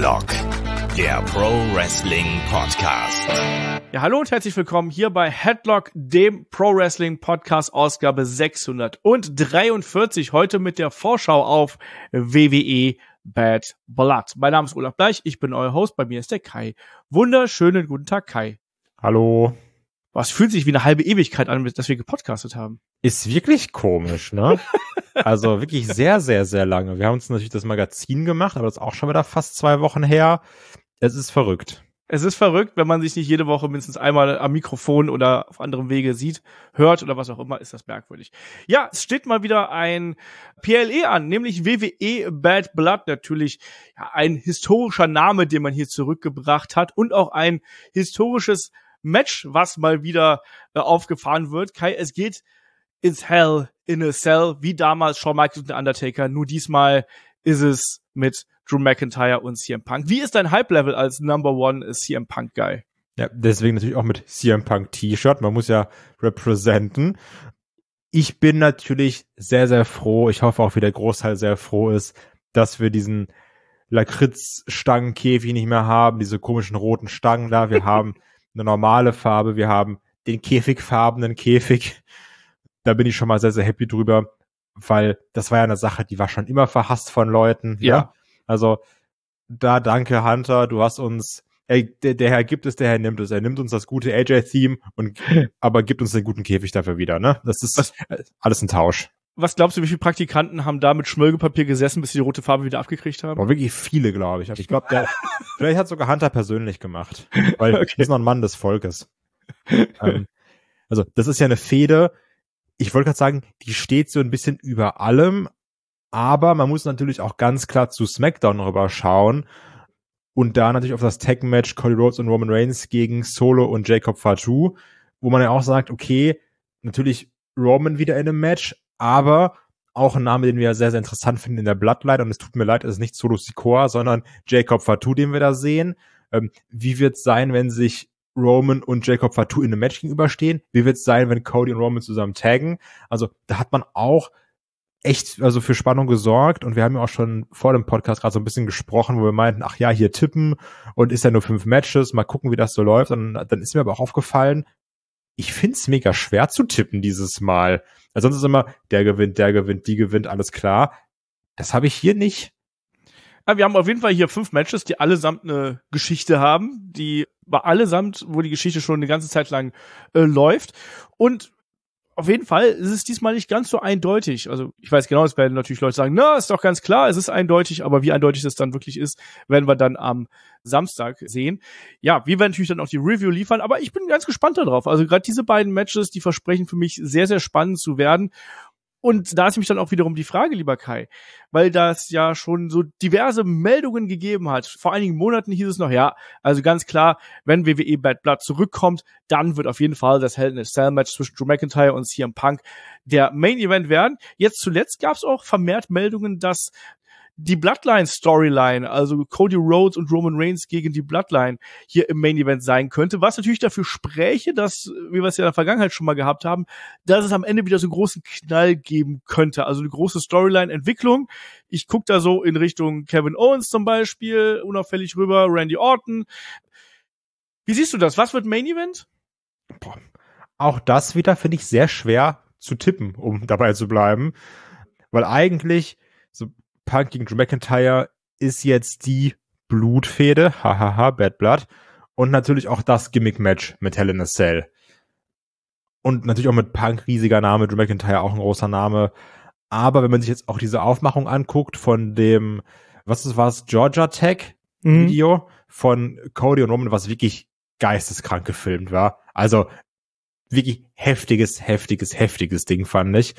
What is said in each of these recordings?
Headlock, der Pro Wrestling Podcast. Ja, hallo und herzlich willkommen hier bei Headlock, dem Pro Wrestling Podcast, Ausgabe 643. Heute mit der Vorschau auf WWE Bad Blood. Mein Name ist Olaf Bleich, ich bin euer Host, bei mir ist der Kai. Wunderschönen guten Tag, Kai. Hallo. Was fühlt sich wie eine halbe Ewigkeit an, dass wir gepodcastet haben? Ist wirklich komisch, ne? Also wirklich sehr, sehr, sehr lange. Wir haben uns natürlich das Magazin gemacht, aber das ist auch schon wieder fast 2 Wochen her. Es ist verrückt. Es ist verrückt, wenn man sich nicht jede Woche mindestens einmal am Mikrofon oder auf anderem Wege sieht, hört oder was auch immer, ist das merkwürdig. Ja, es steht mal wieder ein PLE an, nämlich WWE Bad Blood, natürlich ja, ein historischer Name, den man hier zurückgebracht hat und auch ein historisches Match, was mal wieder aufgefahren wird. Kai, es geht ins Hell in a Cell, wie damals Shawn Michaels und der Undertaker, nur diesmal ist es mit Drew McIntyre und CM Punk. Wie ist dein Hype-Level als Number One CM Punk-Guy? Ja, deswegen natürlich auch mit CM Punk T-Shirt. Man muss ja representen. Ich bin natürlich sehr, sehr froh. Ich hoffe auch, wie der Großteil sehr froh ist, dass wir diesen Lakritz-Stangenkäfig nicht mehr haben, diese komischen roten Stangen da. Wir haben eine normale Farbe. Wir haben den käfigfarbenen Käfig. Da bin ich schon mal sehr, sehr happy drüber, weil das war ja eine Sache, die war schon immer verhasst von Leuten. Ja. Ne? Also da danke Hunter, du hast uns, der Herr gibt es, der Herr nimmt es. Er nimmt uns das gute AJ-Theme aber gibt uns den guten Käfig dafür wieder. Ne? Das ist alles ein Tausch. Was glaubst du, wie viele Praktikanten haben da mit Schmirgelpapier gesessen, bis sie die rote Farbe wieder abgekriegt haben? Aber wirklich viele, glaube ich. Ich glaube, vielleicht hat sogar Hunter persönlich gemacht, weil er ist noch ein Mann des Volkes. Also das ist ja eine Fehde. Ich wollte gerade sagen, die steht so ein bisschen über allem, aber man muss natürlich auch ganz klar zu SmackDown rüber schauen und da natürlich auf das Tag-Match Cody Rhodes und Roman Reigns gegen Solo und Jacob Fatu, wo man ja auch sagt, okay, natürlich Roman wieder in einem Match, aber auch ein Name, den wir sehr, sehr interessant finden in der Bloodline, und es tut mir leid, es ist nicht Solo Sikoa, sondern Jacob Fatu, den wir da sehen. Wie wird es sein, wenn sich Roman und Jacob Fatu in einem Match gegenüberstehen? Wie wird es sein, wenn Cody und Roman zusammen taggen? Also da hat man auch echt also für Spannung gesorgt, und wir haben ja auch schon vor dem Podcast gerade so ein bisschen gesprochen, wo wir meinten, ach ja, hier tippen und ist ja nur 5 Matches, mal gucken, wie das so läuft. Und dann ist mir aber auch aufgefallen, ich find's mega schwer zu tippen dieses Mal. Also sonst ist immer, der gewinnt, die gewinnt, alles klar. Das habe ich hier nicht. Ja, wir haben auf jeden Fall hier 5 Matches, die allesamt eine Geschichte haben, wo die Geschichte schon eine ganze Zeit lang läuft. Und auf jeden Fall ist es diesmal nicht ganz so eindeutig. Also ich weiß genau, es werden natürlich Leute sagen, na, ist doch ganz klar, es ist eindeutig, aber wie eindeutig es dann wirklich ist, werden wir dann am Samstag sehen. Ja, wir werden natürlich dann auch die Review liefern, aber ich bin ganz gespannt darauf. Also gerade diese beiden Matches, die versprechen für mich sehr, sehr spannend zu werden. Und da ist mich dann auch wiederum die Frage, lieber Kai, weil das ja schon so diverse Meldungen gegeben hat. Vor einigen Monaten hieß es noch, ja, also ganz klar, wenn WWE Bad Blood zurückkommt, dann wird auf jeden Fall das Hell in a Cell Match zwischen Drew McIntyre und CM Punk der Main Event werden. Jetzt zuletzt gab es auch vermehrt Meldungen, dass die Bloodline-Storyline, also Cody Rhodes und Roman Reigns gegen die Bloodline hier im Main-Event sein könnte, was natürlich dafür spräche, dass, wie wir es ja in der Vergangenheit schon mal gehabt haben, dass es am Ende wieder so einen großen Knall geben könnte, also eine große Storyline-Entwicklung. Ich gucke da so in Richtung Kevin Owens zum Beispiel, unauffällig rüber, Randy Orton. Wie siehst du das? Was wird Main-Event? Boah. Auch das wieder finde ich sehr schwer zu tippen, um dabei zu bleiben, weil eigentlich so Punk gegen Drew McIntyre ist jetzt die Blutfehde, hahaha, Bad Blood, und natürlich auch das Gimmick-Match mit Hell in a Cell. Und natürlich auch mit Punk, riesiger Name, Drew McIntyre auch ein großer Name. Aber wenn man sich jetzt auch diese Aufmachung anguckt von dem, Georgia Tech Video von Cody und Roman, was wirklich geisteskrank gefilmt war. Also wirklich heftiges Ding, fand ich.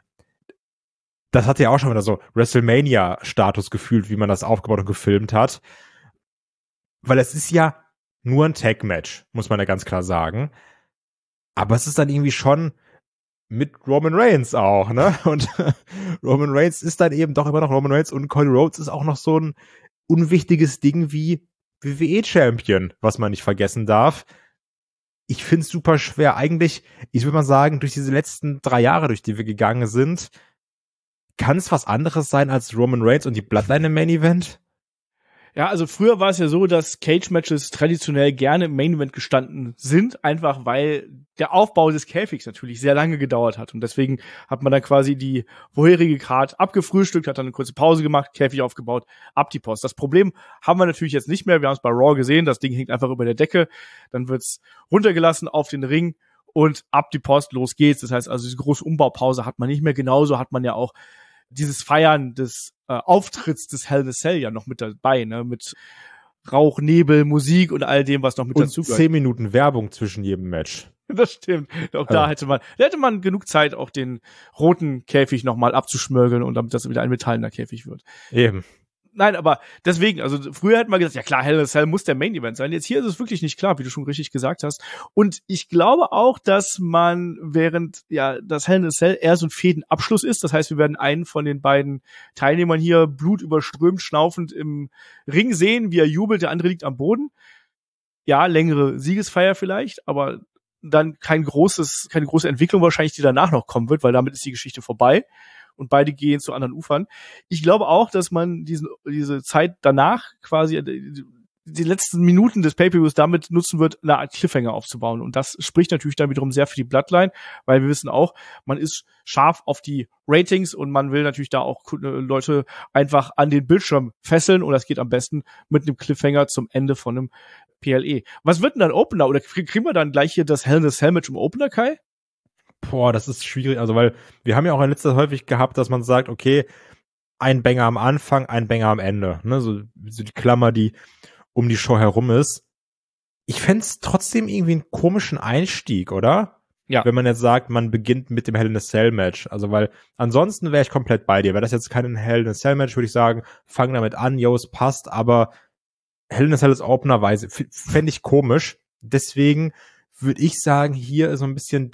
Das hat ja auch schon wieder so WrestleMania-Status gefühlt, wie man das aufgebaut und gefilmt hat. Weil es ist ja nur ein Tag-Match, muss man ja ganz klar sagen. Aber es ist dann irgendwie schon mit Roman Reigns auch, ne? Und Roman Reigns ist dann eben doch immer noch Roman Reigns, und Cody Rhodes ist auch noch so ein unwichtiges Ding wie WWE-Champion, was man nicht vergessen darf. Ich find's super schwer. Eigentlich, ich würde mal sagen, durch diese letzten 3 Jahre, durch die wir gegangen sind, kann es was anderes sein als Roman Reigns und die Bloodline im Main Event? Ja, also früher war es ja so, dass Cage-Matches traditionell gerne im Main-Event gestanden sind, einfach weil der Aufbau des Käfigs natürlich sehr lange gedauert hat. Und deswegen hat man dann quasi die vorherige Card abgefrühstückt, hat dann eine kurze Pause gemacht, Käfig aufgebaut, ab die Post. Das Problem haben wir natürlich jetzt nicht mehr. Wir haben es bei Raw gesehen, das Ding hängt einfach über der Decke, dann wird's runtergelassen auf den Ring und ab die Post, los geht's. Das heißt also, diese große Umbaupause hat man nicht mehr. Genauso hat man ja auch dieses Feiern des Auftritts des Hell in a Cell ja noch mit dabei, ne, mit Rauch, Nebel, Musik und all dem, was noch mit dazu gehört. 10 Minuten Werbung zwischen jedem Match. Das stimmt. Auch da hätte man genug Zeit, auch den roten Käfig nochmal abzuschmörgeln und damit das wieder ein metallener Käfig wird. Eben. Nein, aber deswegen, also früher hätte man gesagt, ja klar, Hell in a Cell muss der Main Event sein. Jetzt hier ist es wirklich nicht klar, wie du schon richtig gesagt hast. Und ich glaube auch, dass man während das Hell in a Cell eher so ein Fädenabschluss ist. Das heißt, wir werden einen von den beiden Teilnehmern hier blutüberströmt, schnaufend im Ring sehen, wie er jubelt, der andere liegt am Boden. Ja, längere Siegesfeier vielleicht, aber dann keine große Entwicklung wahrscheinlich, die danach noch kommen wird, weil damit ist die Geschichte vorbei. Und beide gehen zu anderen Ufern. Ich glaube auch, dass man diese Zeit danach quasi die letzten Minuten des Pay-Per-Views damit nutzen wird, eine Art Cliffhanger aufzubauen. Und das spricht natürlich dann wiederum sehr für die Bloodline, weil wir wissen auch, man ist scharf auf die Ratings und man will natürlich da auch Leute einfach an den Bildschirm fesseln und das geht am besten mit einem Cliffhanger zum Ende von einem PLE. Was wird denn dann Opener? Oder kriegen wir dann gleich hier das Hell in a Cell Match im Opener, Kai? Boah, das ist schwierig, also weil wir haben ja auch in letzter Zeit häufig gehabt, dass man sagt, okay, ein Banger am Anfang, ein Banger am Ende, ne, so die Klammer, die um die Show herum ist. Ich fänd's trotzdem irgendwie einen komischen Einstieg, oder? Ja. Wenn man jetzt sagt, man beginnt mit dem Hell in a Cell Match, also weil ansonsten wäre ich komplett bei dir. Wäre das jetzt kein Hell in a Cell Match, würde ich sagen, fang damit an, es passt, aber Hell in a Cell ist Openerweise, fände ich komisch. Deswegen würde ich sagen, hier ist so ein bisschen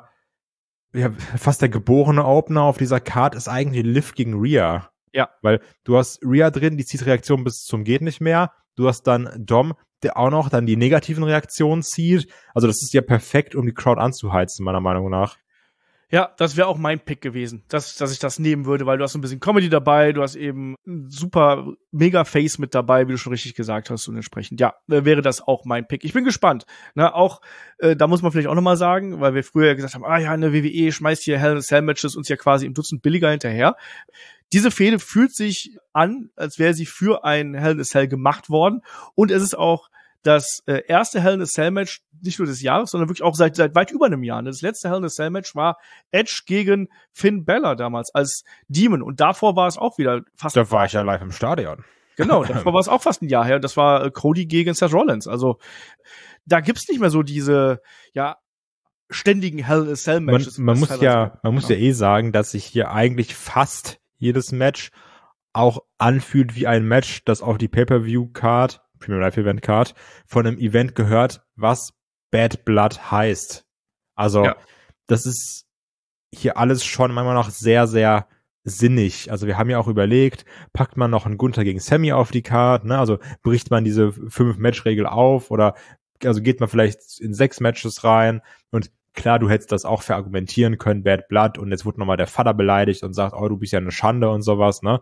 fast der geborene Opener auf dieser Card ist eigentlich Liv gegen Rhea. Ja. Weil du hast Rhea drin, die zieht Reaktionen bis zum geht nicht mehr. Du hast dann Dom, der auch noch dann die negativen Reaktionen zieht. Also das ist ja perfekt, um die Crowd anzuheizen, meiner Meinung nach. Ja, das wäre auch mein Pick gewesen, dass ich das nehmen würde, weil du hast ein bisschen Comedy dabei, du hast eben ein super Mega-Face mit dabei, wie du schon richtig gesagt hast, und entsprechend, ja, wäre das auch mein Pick. Ich bin gespannt. Ne, auch, da muss man vielleicht auch nochmal sagen, weil wir früher gesagt haben, eine WWE schmeißt hier Hell in a Cell Matches uns ja quasi im Dutzend billiger hinterher. Diese Fehde fühlt sich an, als wäre sie für ein Hell in a Cell gemacht worden, und es ist auch das erste Hell in a Cell Match, nicht nur des Jahres, sondern wirklich auch seit weit über einem Jahr. Das letzte Hell in a Cell Match war Edge gegen Finn Balor damals als Demon. Und davor war es auch wieder fast. Da war ich ja live im Stadion. Genau, davor war es auch fast ein Jahr her. Das war Cody gegen Seth Rollins. Also da gibt's nicht mehr so diese ständigen Hell in a Cell Matches. Man muss ja sagen, dass sich hier eigentlich fast jedes Match auch anfühlt wie ein Match, das auf die Pay-Per-View-Card, Premium Live Event Card, von einem Event gehört, was Bad Blood heißt. Also, das ist hier alles schon manchmal noch sehr, sehr sinnig. Also wir haben ja auch überlegt, packt man noch einen Gunther gegen Sammy auf die Card, ne? Also bricht man diese 5-Match-Regel auf oder also geht man vielleicht in 6 Matches rein und klar, du hättest das auch verargumentieren können, Bad Blood, und jetzt wurde nochmal der Vater beleidigt und sagt, du bist ja eine Schande und sowas, ne?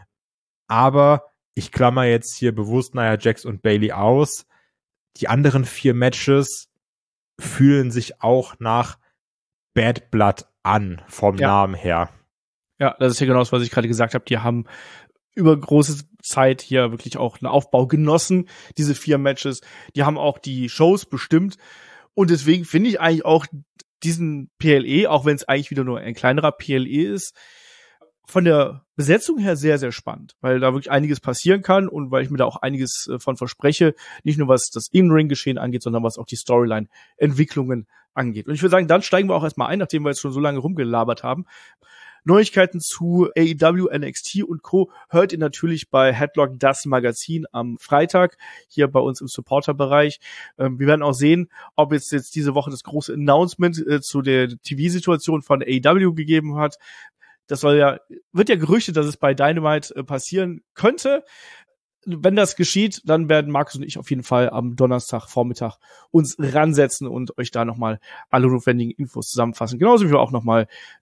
Aber ich klammer jetzt hier bewusst Nia Jax und Bayley aus. Die anderen 4 Matches fühlen sich auch nach Bad Blood an, vom Namen her. Ja, das ist ja genau das, was ich gerade gesagt habe. Die haben über große Zeit hier wirklich auch einen Aufbau genossen, diese 4 Matches. Die haben auch die Shows bestimmt. Und deswegen finde ich eigentlich auch diesen PLE, auch wenn es eigentlich wieder nur ein kleinerer PLE ist, von der Besetzung her sehr, sehr spannend, weil da wirklich einiges passieren kann und weil ich mir da auch einiges von verspreche, nicht nur was das In-Ring-Geschehen angeht, sondern was auch die Storyline-Entwicklungen angeht. Und ich würde sagen, dann steigen wir auch erstmal ein, nachdem wir jetzt schon so lange rumgelabert haben. Neuigkeiten zu AEW, NXT und Co. hört ihr natürlich bei Headlock, das Magazin, am Freitag hier bei uns im Supporter-Bereich. Wir werden auch sehen, ob es jetzt diese Woche das große Announcement zu der TV-Situation von AEW gegeben hat. Das wird ja gerüchtet, dass es bei Dynamite passieren könnte. Wenn das geschieht, dann werden Markus und ich auf jeden Fall am Donnerstagvormittag uns ransetzen und euch da nochmal alle notwendigen Infos zusammenfassen. Genauso wie wir auch nochmal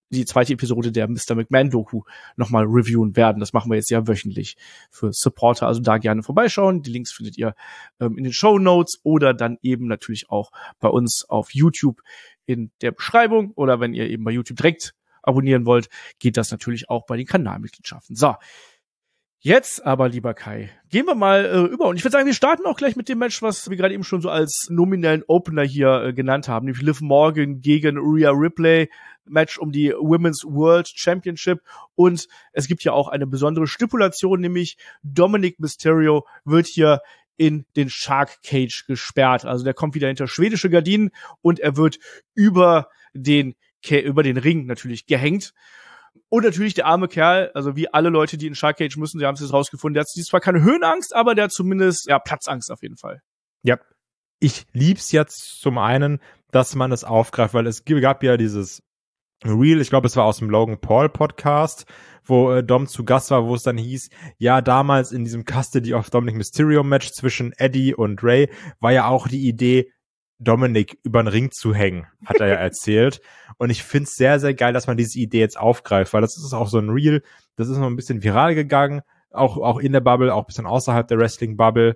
die zweite Episode der Mr. McMahon-Doku nochmal reviewen werden. Das machen wir jetzt ja wöchentlich für Supporter. Also da gerne vorbeischauen. Die Links findet ihr in den Shownotes oder dann eben natürlich auch bei uns auf YouTube in der Beschreibung. Oder wenn ihr eben bei YouTube direkt abonnieren wollt, geht das natürlich auch bei den Kanalmitgliedschaften. So. Jetzt aber, lieber Kai, gehen wir mal über. Und ich würde sagen, wir starten auch gleich mit dem Match, was wir gerade eben schon so als nominellen Opener hier genannt haben, nämlich Liv Morgan gegen Rhea Ripley, Match um die Women's World Championship. Und es gibt ja auch eine besondere Stipulation, nämlich Dominic Mysterio wird hier in den Shark Cage gesperrt. Also der kommt wieder hinter schwedische Gardinen und er wird über den Ring natürlich gehängt. Und natürlich der arme Kerl, also wie alle Leute, die in Shark Cage müssen, sie haben es jetzt rausgefunden, der hat zwar keine Höhenangst, aber der hat zumindest Platzangst auf jeden Fall. Ja, ich lieb's jetzt zum einen, dass man es aufgreift, weil es gab ja dieses Reel, ich glaube, es war aus dem Logan Paul Podcast, wo Dom zu Gast war, wo es dann hieß, ja, damals in diesem Custody of Dominic Mysterio Match zwischen Eddie und Ray war ja auch die Idee, Dominic über den Ring zu hängen, hat er ja erzählt. Und ich find's sehr, sehr geil, dass man diese Idee jetzt aufgreift, weil das ist auch so ein Reel, das ist noch ein bisschen viral gegangen, auch in der Bubble, auch ein bisschen außerhalb der Wrestling-Bubble.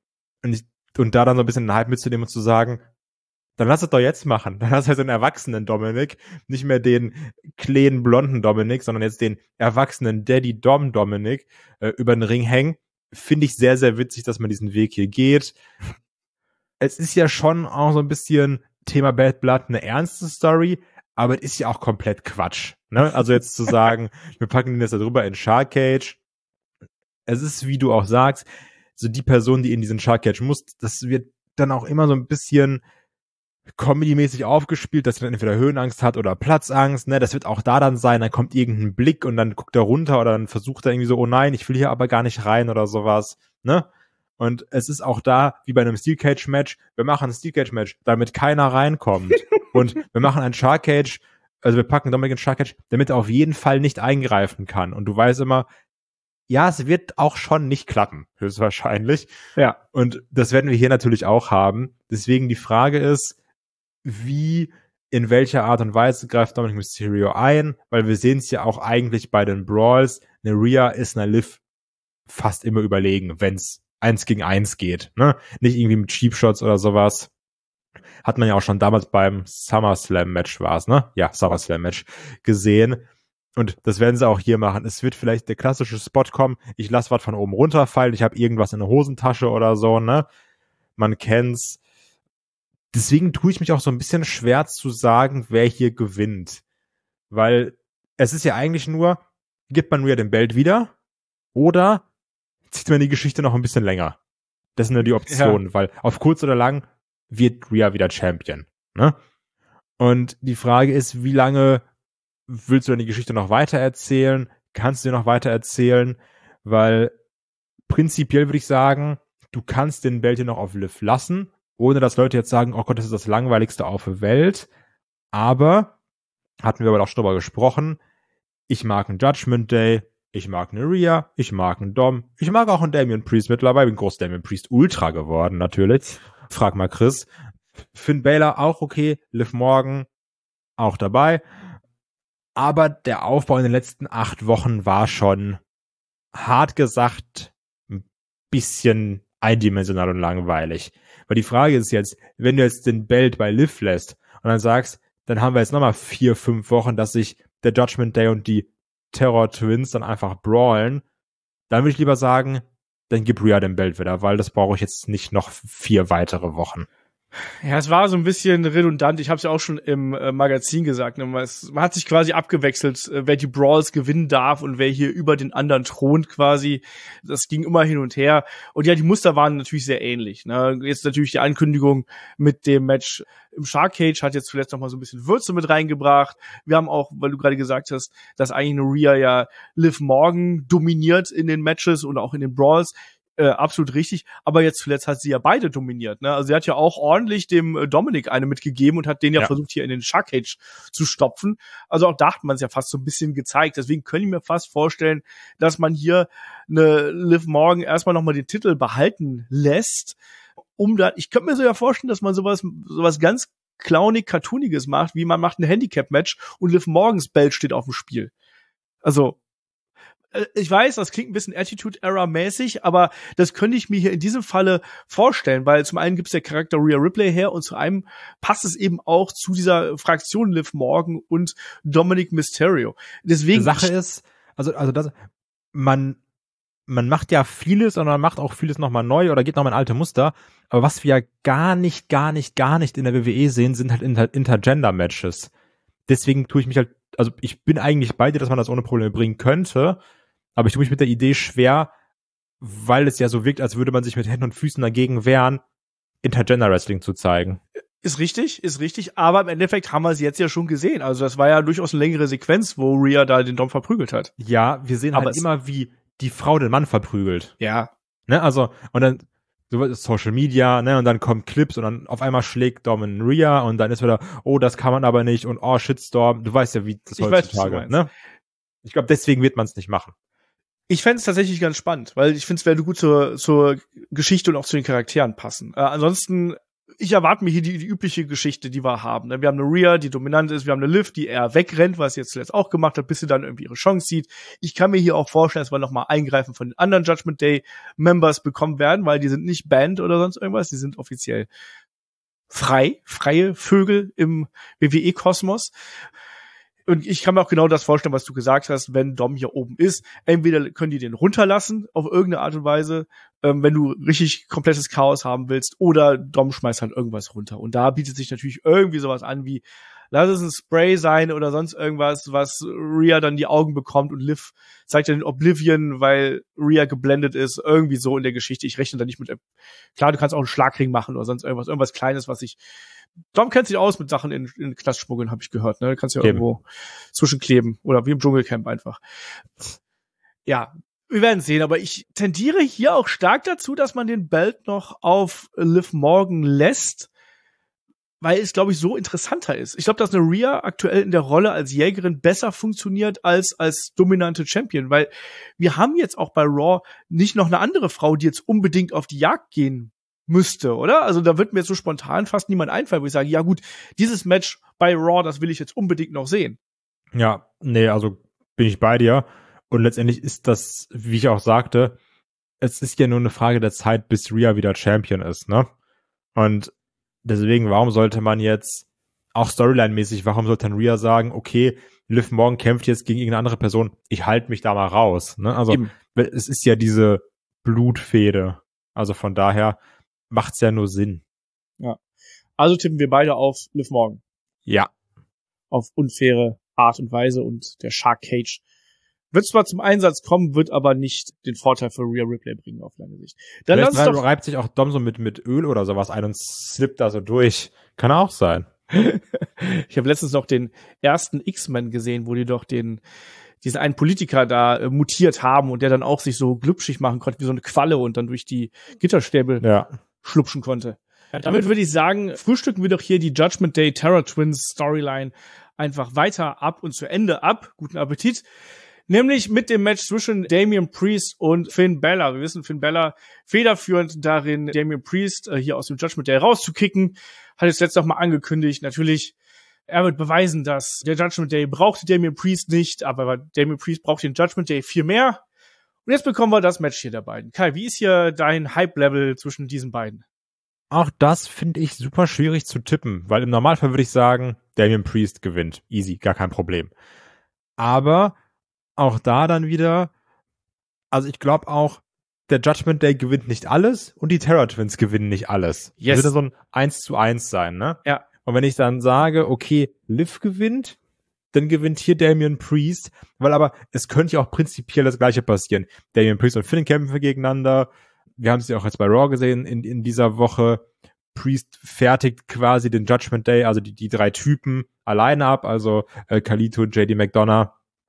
Und da dann so ein bisschen einen Hype mitzunehmen und zu sagen, dann lass es doch jetzt machen. Dann lass halt den erwachsenen Dominic, nicht mehr den kleinen, blonden Dominic, sondern jetzt den erwachsenen Daddy Dom Dominic über den Ring hängen. Finde ich sehr, sehr witzig, dass man diesen Weg hier geht. Es ist ja schon auch so ein bisschen Thema Bad Blood eine ernste Story, aber es ist ja auch komplett Quatsch. Ne? Also jetzt zu sagen, wir packen den jetzt da drüber in Shark Cage. Es ist, wie du auch sagst, so die Person, die in diesen Shark Cage muss, das wird dann auch immer so ein bisschen Comedy-mäßig aufgespielt, dass er dann entweder Höhenangst hat oder Platzangst, ne, das wird auch da dann sein, dann kommt irgendein Blick und dann guckt er runter oder dann versucht er irgendwie so, oh nein, ich will hier aber gar nicht rein oder sowas, ne? Und es ist auch da, wie bei einem Steel Cage Match, wir machen ein Steel Cage Match, damit keiner reinkommt. Und wir machen ein Shark Cage, also wir packen Dominic in Shark Cage, damit er auf jeden Fall nicht eingreifen kann. Und du weißt immer, ja, es wird auch schon nicht klappen, höchstwahrscheinlich. Ja. Und das werden wir hier natürlich auch haben. Deswegen die Frage ist, in welcher Art und Weise greift Dominic Mysterio ein? Weil wir sehen es ja auch eigentlich bei den Brawls. Eine Rhea ist einer Liv fast immer überlegen, wenn es 1 gegen 1 geht, ne? Nicht irgendwie mit Cheap Shots oder sowas. Hat man ja auch schon damals beim SummerSlam-Match war's, ne? Ja, SummerSlam-Match gesehen. Und das werden sie auch hier machen. Es wird vielleicht der klassische Spot kommen, ich lasse was von oben runterfallen, ich habe irgendwas in der Hosentasche oder so, ne? Man kennt's. Deswegen tue ich mich auch so ein bisschen schwer zu sagen, wer hier gewinnt. Weil es ist ja eigentlich nur, gibt man Rhea den Belt wieder oder zieht man die Geschichte noch ein bisschen länger. Das sind ja die Optionen, weil auf kurz oder lang wird Rhea wieder Champion. Ne? Und die Frage ist, wie lange willst du denn die Geschichte noch weiter erzählen? Kannst du dir noch weiter erzählen? Weil prinzipiell würde ich sagen, du kannst den Belt hier noch auf Liv lassen, ohne dass Leute jetzt sagen, oh Gott, das ist das Langweiligste auf der Welt. Aber, hatten wir aber auch schon drüber gesprochen, ich mag einen Judgment Day, ich mag eine Rhea, ich mag einen Dom, ich mag auch einen Damian Priest mittlerweile, bin groß Damian Priest Ultra geworden, natürlich. Frag mal Chris. Finn Balor auch okay, Liv Morgan auch dabei. Aber der Aufbau in den letzten 8 Wochen war schon, hart gesagt, ein bisschen eindimensional und langweilig. Weil die Frage ist jetzt, wenn du jetzt den Belt bei Liv lässt und dann sagst, dann haben wir jetzt nochmal 4, 5 Wochen, dass sich der Judgment Day und die Terror Twins dann einfach brawlen, dann würde ich lieber sagen, dann gib Rhea den Belt wieder, weil das brauche ich jetzt nicht noch 4 weitere Wochen. Ja, es war so ein bisschen redundant. Ich habe es ja auch schon im Magazin gesagt. Ne? Man hat sich quasi abgewechselt, wer die Brawls gewinnen darf und wer hier über den anderen thront quasi. Das ging immer hin und her. Und ja, die Muster waren natürlich sehr ähnlich. Ne? Jetzt natürlich die Ankündigung mit dem Match im Shark Cage hat jetzt zuletzt noch mal so ein bisschen Würze mit reingebracht. Wir haben auch, weil du gerade gesagt hast, dass eigentlich eine Rhea ja Liv Morgan dominiert in den Matches und auch in den Brawls. Absolut richtig, aber jetzt zuletzt hat sie ja beide dominiert, ne? Also sie hat ja auch ordentlich dem Dominic eine mitgegeben und hat den ja versucht, hier in den Shark Cage zu stopfen. Also auch da hat man es ja fast so ein bisschen gezeigt. Deswegen könnte ich mir fast vorstellen, dass man hier eine Liv Morgan erstmal nochmal den Titel behalten lässt, ich könnte mir so ja vorstellen, dass man sowas ganz clownig, cartooniges macht, wie man macht ein Handicap-Match und Liv Morgans Belt steht auf dem Spiel. Also, ich weiß, das klingt ein bisschen Attitude-Era-mäßig, aber das könnte ich mir hier in diesem Falle vorstellen, weil zum einen gibt's der Charakter Rhea Ripley her und zu einem passt es eben auch zu dieser Fraktion Liv Morgan und Dominic Mysterio. Deswegen. Die Sache ist, also das, man macht ja vieles und man macht auch vieles nochmal neu oder geht nochmal in alte Muster, aber was wir gar nicht in der WWE sehen, sind halt Intergender-Matches. Deswegen tue ich mich halt, also ich bin eigentlich bei dir, dass man das ohne Probleme bringen könnte, aber ich tue mich mit der Idee schwer, weil es ja so wirkt, als würde man sich mit Händen und Füßen dagegen wehren, Intergender-Wrestling zu zeigen. Ist richtig, aber im Endeffekt haben wir sie jetzt ja schon gesehen. Also das war ja durchaus eine längere Sequenz, wo Rhea da den Dom verprügelt hat. Ja, wir sehen aber halt immer, wie die Frau den Mann verprügelt. Ja. Ne, also, und dann so ist Social Media, ne, und dann kommen Clips und dann auf einmal schlägt Dom in Rhea und dann ist wieder, oh, das kann man aber nicht und oh, Shitstorm. Du weißt ja, wie das heutzutage, ne? Ich glaube, deswegen wird man es nicht machen. Ich fände es tatsächlich ganz spannend, weil ich finde, es würde gut zur Geschichte und auch zu den Charakteren passen. Ansonsten, ich erwarte mir hier die übliche Geschichte, die wir haben. Wir haben eine Rhea, die dominant ist, wir haben eine Liv, die eher wegrennt, was sie jetzt zuletzt auch gemacht hat, bis sie dann irgendwie ihre Chance sieht. Ich kann mir hier auch vorstellen, dass wir nochmal Eingreifen von den anderen Judgment Day Members bekommen werden, weil die sind nicht Band oder sonst irgendwas, die sind offiziell freie Vögel im WWE-Kosmos. Und ich kann mir auch genau das vorstellen, was du gesagt hast, wenn Dom hier oben ist. Entweder können die den runterlassen, auf irgendeine Art und Weise, wenn du richtig komplettes Chaos haben willst, oder Dom schmeißt halt irgendwas runter. Und da bietet sich natürlich irgendwie sowas an wie, lass es ein Spray sein oder sonst irgendwas, was Rhea dann die Augen bekommt und Liv zeigt dann den Oblivion, weil Rhea geblendet ist, irgendwie so in der Geschichte. Ich rechne da nicht mit, klar, du kannst auch einen Schlagring machen oder sonst irgendwas Kleines, was ich, Dom kennt sich aus mit Sachen in Knastschmuggeln, habe ich gehört, ne? Du kannst ja irgendwo zwischenkleben oder wie im Dschungelcamp einfach. Ja, wir werden sehen, aber ich tendiere hier auch stark dazu, dass man den Belt noch auf Liv Morgan lässt, weil es, glaube ich, so interessanter ist. Ich glaube, dass eine Rhea aktuell in der Rolle als Jägerin besser funktioniert als dominante Champion, weil wir haben jetzt auch bei Raw nicht noch eine andere Frau, die jetzt unbedingt auf die Jagd gehen müsste, oder? Also da wird mir jetzt so spontan fast niemand einfallen, wo ich sage, ja gut, dieses Match bei Raw, das will ich jetzt unbedingt noch sehen. Ja, nee, also bin ich bei dir. Und letztendlich ist das, wie ich auch sagte, es ist ja nur eine Frage der Zeit, bis Rhea wieder Champion ist, ne? Und deswegen, warum sollte man jetzt, auch Storyline-mäßig, warum sollte dann Rhea sagen, okay, Liv Morgan kämpft jetzt gegen irgendeine andere Person, ich halte mich da mal raus, ne? Also, es ist ja diese Blutfehde. Also von daher macht's ja nur Sinn. Ja. Also tippen wir beide auf Liv Morgan. Ja. Auf unfaire Art und Weise und der Shark Cage wird zwar zum Einsatz kommen, wird aber nicht den Vorteil für Rhea Ripley bringen auf lange Sicht. Dann lass uns doch, reibt sich auch Dom so mit Öl oder sowas ein und slippt da so durch. Kann auch sein. Ich habe letztens noch den ersten X-Men gesehen, wo die doch diesen einen Politiker da mutiert haben und der dann auch sich so glubschig machen konnte, wie so eine Qualle und dann durch die Gitterstäbe schlupschen konnte. Ja, damit würde ich sagen, frühstücken wir doch hier die Judgment Day Terror Twins Storyline einfach weiter ab und zu Ende ab. Guten Appetit. Nämlich mit dem Match zwischen Damian Priest und Finn Balor. Wir wissen, Finn Balor federführend darin, Damian Priest hier aus dem Judgment Day rauszukicken. Hat es jetzt noch mal angekündigt. Natürlich, er wird beweisen, dass der Judgment Day braucht Damian Priest nicht, aber Damian Priest braucht den Judgment Day viel mehr. Und jetzt bekommen wir das Match hier der beiden. Kai, wie ist hier dein Hype-Level zwischen diesen beiden? Auch das finde ich super schwierig zu tippen, weil im Normalfall würde ich sagen, Damian Priest gewinnt. Easy, gar kein Problem. Aber auch da dann wieder, also ich glaube auch, der Judgment Day gewinnt nicht alles und die Terror Twins gewinnen nicht alles. Yes. Das wird so ein 1:1 sein, ne? Ja. Und wenn ich dann sage, okay, Liv gewinnt, dann gewinnt hier Damian Priest, weil aber es könnte ja auch prinzipiell das Gleiche passieren. Damian Priest und Finn kämpfen gegeneinander. Wir haben es ja auch jetzt bei Raw gesehen in dieser Woche. Priest fertigt quasi den Judgment Day, also die drei Typen alleine ab, also Carlito, JD McDonough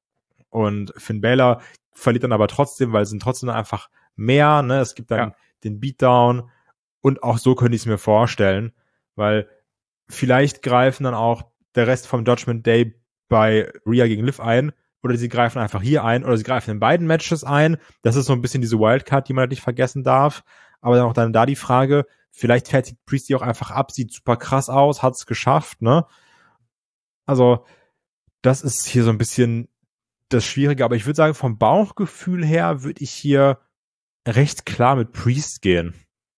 und Finn Balor verliert dann aber trotzdem, weil es sind trotzdem einfach mehr, ne? Es gibt dann den Beatdown und auch so könnte ich es mir vorstellen, weil vielleicht greifen dann auch der Rest vom Judgment Day bei Rhea gegen Liv ein oder sie greifen einfach hier ein oder sie greifen in beiden Matches ein. Das ist so ein bisschen diese Wildcard, die man halt nicht vergessen darf. Aber dann auch dann da die Frage, Vielleicht fertigt Priest die auch einfach ab, sieht super krass aus, hat's geschafft, ne? Also, das ist hier so ein bisschen das Schwierige, aber ich würde sagen, vom Bauchgefühl her würde ich hier recht klar mit Priest gehen.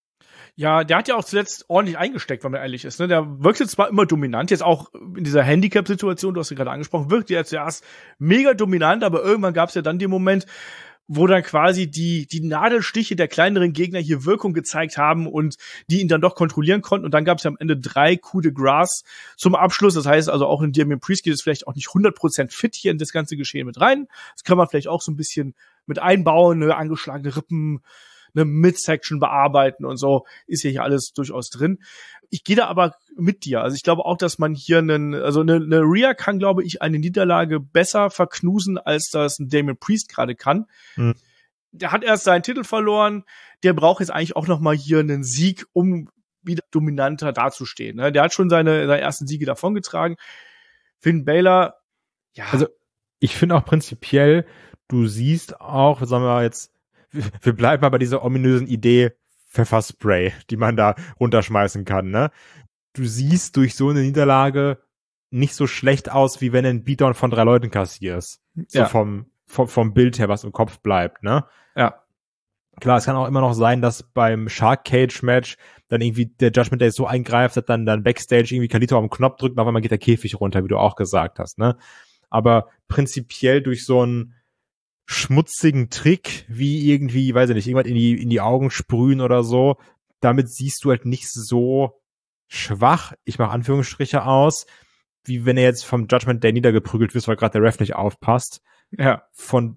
Ja, der hat ja auch zuletzt ordentlich eingesteckt, wenn man ehrlich ist. Ne? Der wirkte zwar immer dominant, jetzt auch in dieser Handicap-Situation, du hast ja gerade angesprochen, wirkte ja zuerst mega dominant, aber irgendwann gab es ja dann den Moment, wo dann quasi die Nadelstiche der kleineren Gegner hier Wirkung gezeigt haben und die ihn dann doch kontrollieren konnten. Und dann gab es ja am Ende 3 Coups de Grâce zum Abschluss. Das heißt also, auch in Damian Priest geht es vielleicht auch nicht 100% fit hier in das ganze Geschehen mit rein. Das kann man vielleicht auch so ein bisschen mit einbauen, ne? Angeschlagene Rippen, eine Midsection bearbeiten und so, ist ja hier alles durchaus drin. Ich gehe da aber mit dir. Also ich glaube auch, dass man hier eine Rhea kann, glaube ich, eine Niederlage besser verknusen, als das ein Damian Priest gerade kann. Mhm. Der hat erst seinen Titel verloren, der braucht jetzt eigentlich auch noch mal hier einen Sieg, um wieder dominanter dazustehen. Ne? Der hat schon seine ersten Siege davongetragen. Finn Balor, ja. Also ich finde auch prinzipiell, du siehst auch, sagen wir jetzt, wir bleiben mal bei dieser ominösen Idee Pfefferspray, die man da runterschmeißen kann, ne? Du siehst durch so eine Niederlage nicht so schlecht aus, wie wenn du einen Beatdown von 3 Leuten kassierst. So ja. vom Bild her, was im Kopf bleibt, ne? Ja. Klar, es kann auch immer noch sein, dass beim Shark Cage Match dann irgendwie der Judgment Day so eingreift, dass dann Backstage irgendwie Carlito am Knopf drückt und auf einmal geht der Käfig runter, wie du auch gesagt hast, ne? Aber prinzipiell durch so einen schmutzigen Trick, wie irgendwie, weiß ich nicht, irgendwas in die Augen sprühen oder so, damit siehst du halt nicht so schwach, ich mache Anführungsstriche aus, wie wenn er jetzt vom Judgment Day niedergeprügelt wirst, weil gerade der Ref nicht aufpasst. Ja.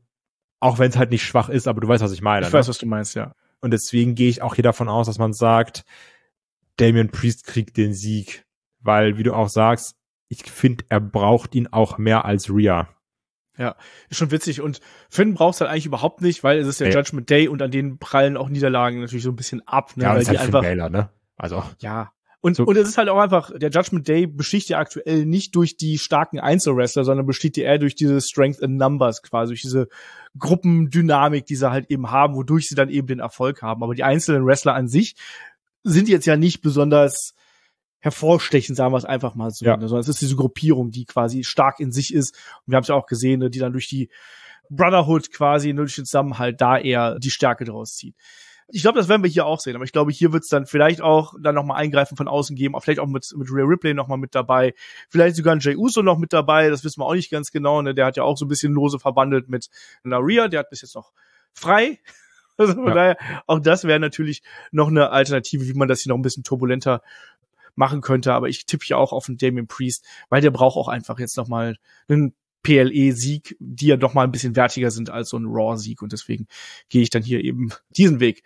Auch wenn es halt nicht schwach ist, aber du weißt, was ich meine. Ich weiß, was du meinst, ja. Und deswegen gehe ich auch hier davon aus, dass man sagt, Damian Priest kriegt den Sieg, weil, wie du auch sagst, ich finde, er braucht ihn auch mehr als Rhea. Ja, ist schon witzig. Und Finn braucht's halt eigentlich überhaupt nicht, weil es ist der Judgment Day und an denen prallen auch Niederlagen natürlich so ein bisschen ab. Ne? Ja, weil das ist die halt einfach, Finn Balor, ne? Also. Ja. Und es ist halt auch einfach, der Judgment Day besticht ja aktuell nicht durch die starken Einzelwrestler, sondern besticht eher durch diese Strength in Numbers quasi, durch diese Gruppendynamik, die sie halt eben haben, wodurch sie dann eben den Erfolg haben. Aber die einzelnen Wrestler an sich sind jetzt ja nicht besonders hervorstechen, sagen wir es einfach mal so. Ja. Ne? Sondern es ist diese Gruppierung, die quasi stark in sich ist. Und wir haben es ja auch gesehen, ne? Die dann durch die Brotherhood quasi, durch den Zusammenhalt da eher die Stärke draus zieht. Ich glaube, das werden wir hier auch sehen, aber ich glaube, hier wird es dann vielleicht auch dann nochmal Eingreifen von außen geben, auch vielleicht auch mit Rhea Ripley nochmal mit dabei, vielleicht sogar ein Jey Uso noch mit dabei, das wissen wir auch nicht ganz genau, ne? Der hat ja auch so ein bisschen lose verbandelt mit einer Rhea, der hat bis jetzt noch frei. Also von daher, auch das wäre natürlich noch eine Alternative, wie man das hier noch ein bisschen turbulenter machen könnte, aber ich tippe ja auch auf einen Damian Priest, weil der braucht auch einfach jetzt nochmal einen PLE-Sieg, die ja noch mal ein bisschen wertiger sind als so ein Raw-Sieg und deswegen gehe ich dann hier eben diesen Weg.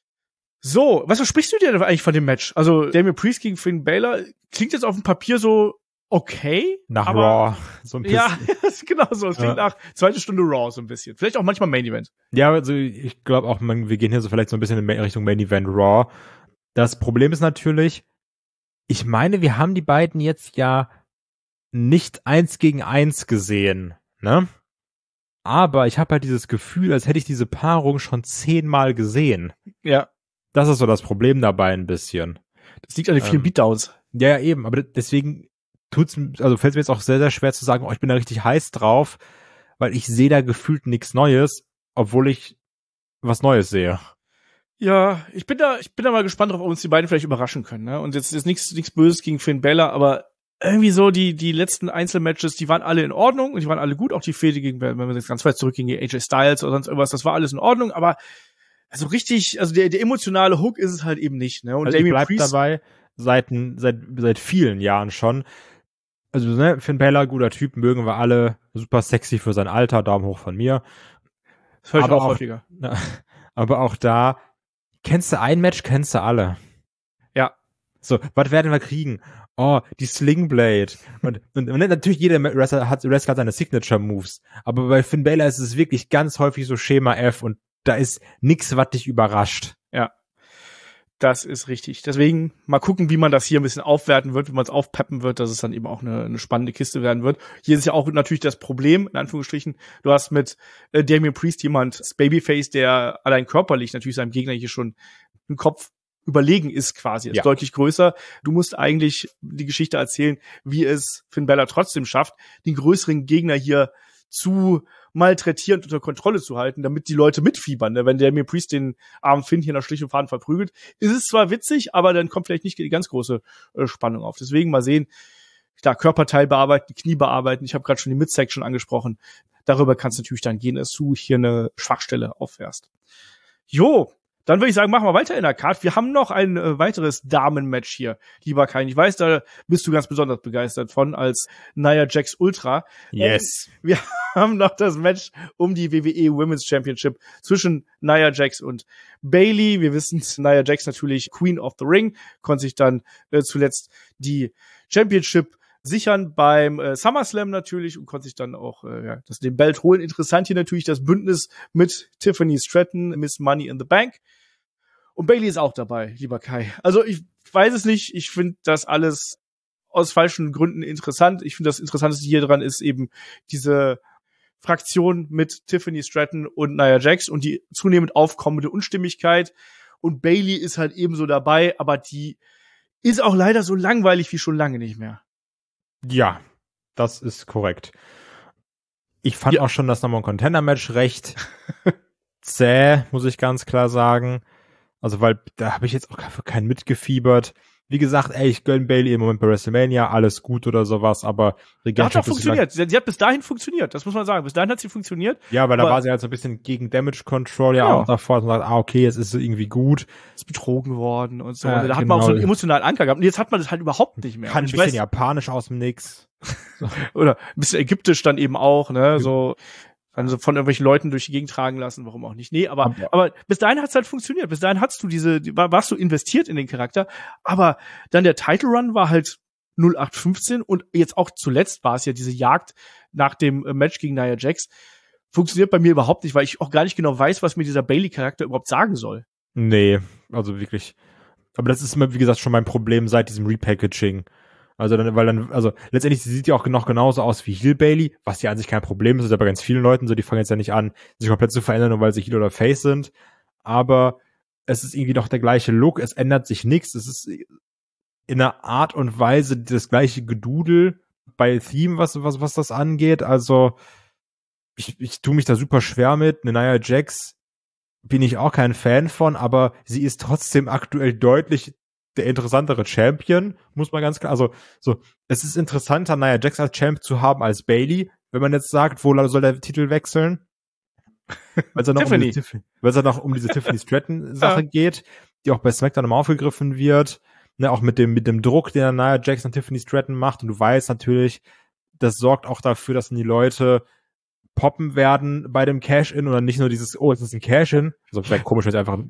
So, was versprichst du dir denn eigentlich von dem Match? Also Damian Priest gegen Finn Balor klingt jetzt auf dem Papier so okay. Nach Raw, so ein bisschen. Ja, genau so. Es klingt nach 2. Stunde Raw so ein bisschen. Vielleicht auch manchmal Main Event. Ja, also ich glaube auch, wir gehen hier so vielleicht so ein bisschen in Richtung Main Event Raw. Das Problem ist natürlich, ich meine, wir haben die beiden jetzt ja nicht 1 gegen 1 gesehen, ne? Aber ich habe halt dieses Gefühl, als hätte ich diese Paarung schon 10-mal gesehen. Ja. Das ist so das Problem dabei ein bisschen. Das liegt an den vielen Beatdowns. Ja, eben, aber deswegen fällt es mir jetzt auch sehr, sehr schwer zu sagen, ich bin da richtig heiß drauf, weil ich sehe da gefühlt nichts Neues, obwohl ich was Neues sehe. Ja, ich bin da mal gespannt drauf, ob uns die beiden vielleicht überraschen können, ne? Und jetzt ist nichts Böses gegen Finn Balor, aber irgendwie so die letzten Einzelmatches, die waren alle in Ordnung und die waren alle gut, auch die Fehde gegen, wenn wir jetzt ganz weit zurückgehen, gegen AJ Styles oder sonst irgendwas, das war alles in Ordnung, aber also richtig, also der emotionale Hook ist es halt eben nicht, ne? Und also Damian Priest dabei seit vielen Jahren schon. Also, ne, Finn Balor, guter Typ, mögen wir alle, super sexy für sein Alter, Daumen hoch von mir. Das höre ich auch häufiger. Aber auch da, kennst du ein Match, kennst du alle. Ja. So, was werden wir kriegen? Oh, die Slingblade. Und natürlich jeder Wrestler hat seine Signature-Moves. Aber bei Finn Balor ist es wirklich ganz häufig so Schema F und da ist nix, was dich überrascht. Ja. Das ist richtig. Deswegen mal gucken, wie man das hier ein bisschen aufwerten wird, wie man es aufpeppen wird, dass es dann eben auch eine spannende Kiste werden wird. Hier ist ja auch natürlich das Problem, in Anführungsstrichen, du hast mit Damian Priest jemand, das Babyface, der allein körperlich natürlich seinem Gegner hier schon einen Kopf überlegen ist quasi, ist deutlich größer. Du musst eigentlich die Geschichte erzählen, wie es Finn Balor trotzdem schafft, den größeren Gegner hier zu malträtieren und unter Kontrolle zu halten, damit die Leute mitfiebern. Wenn Damien Priest den armen Finn hier nach Strich und Faden verprügelt, ist es zwar witzig, aber dann kommt vielleicht nicht die ganz große Spannung auf. Deswegen mal sehen, klar, Körperteil bearbeiten, Knie bearbeiten. Ich habe gerade schon die Midsection angesprochen. Darüber kannst du natürlich dann gehen, dass du hier eine Schwachstelle auffährst. Jo, dann würde ich sagen, machen wir weiter in der Card. Wir haben noch ein weiteres Damen-Match hier, lieber Kai. Ich weiß, da bist du ganz besonders begeistert von als Nia Jax Ultra. Yes. Wir haben noch das Match um die WWE Women's Championship zwischen Nia Jax und Bayley. Wir wissen, Nia Jax natürlich Queen of the Ring, konnte sich dann zuletzt die Championship sichern beim SummerSlam natürlich und konnte sich dann auch den Belt holen. Interessant hier natürlich das Bündnis mit Tiffany Stratton, Miss Money in the Bank. Und Bayley ist auch dabei, lieber Kai. Also ich weiß es nicht. Ich finde das alles aus falschen Gründen interessant. Ich finde, das Interessanteste hier dran ist eben diese Fraktion mit Tiffany Stratton und Nia Jax und die zunehmend aufkommende Unstimmigkeit. Und Bayley ist halt ebenso dabei, aber die ist auch leider so langweilig wie schon lange nicht mehr. Ja, das ist korrekt. Ich fand auch schon das Number One Contender Match recht zäh, muss ich ganz klar sagen. Also, weil da habe ich jetzt auch für keinen mitgefiebert. Wie gesagt, ich gönn Bayley im Moment bei WrestleMania, alles gut oder sowas, aber die hat auch funktioniert. Sie hat bis dahin funktioniert, das muss man sagen. Bis dahin hat sie funktioniert. Ja, weil da war sie halt so ein bisschen gegen Damage Control ja auch davor und sagt, okay, jetzt ist sie irgendwie gut. Ist betrogen worden und so. Ja, da hat man auch so einen emotionalen Anker gehabt. Und jetzt hat man das halt überhaupt nicht mehr. Kann ein bisschen japanisch aus dem Nix. Oder ein bisschen ägyptisch dann eben auch, ne, so. Also von irgendwelchen Leuten durch die Gegend tragen lassen, warum auch nicht. Nee, aber bis dahin hat's halt funktioniert. Bis dahin warst du investiert in den Charakter. Aber dann der Title Run war halt 0815 und jetzt auch zuletzt war es ja diese Jagd nach dem Match gegen Nia Jax. Funktioniert bei mir überhaupt nicht, weil ich auch gar nicht genau weiß, was mir dieser Bayley-Charakter überhaupt sagen soll. Nee, also wirklich. Aber das ist immer, wie gesagt, schon mein Problem seit diesem Repackaging. Also letztendlich, sie sieht ja auch noch genauso aus wie Heel Bayley, was ja an sich kein Problem ist, ja bei ganz vielen Leuten so, die fangen jetzt ja nicht an, sich komplett zu verändern, nur weil sie Heel oder Face sind, aber es ist irgendwie doch der gleiche Look, es ändert sich nichts, es ist in einer Art und Weise das gleiche Gedudel bei Theme, was das angeht, also ich tue mich da super schwer mit, eine Nia Jax bin ich auch kein Fan von, aber sie ist trotzdem aktuell deutlich der interessantere Champion, muss man ganz klar, also so, es ist interessanter, Nia Jax als Champ zu haben als Bayley, wenn man jetzt sagt, wo soll der Titel wechseln? Weil es ja noch um diese Tiffany Stratton-Sache geht, die auch bei SmackDown immer aufgegriffen wird, ne, auch mit dem Druck, den Nia Jax an Tiffany Stratton macht, und du weißt natürlich, das sorgt auch dafür, dass die Leute poppen werden bei dem Cash-In oder nicht nur dieses, es ist ein Cash-In. Also wäre komisch, wenn einfach,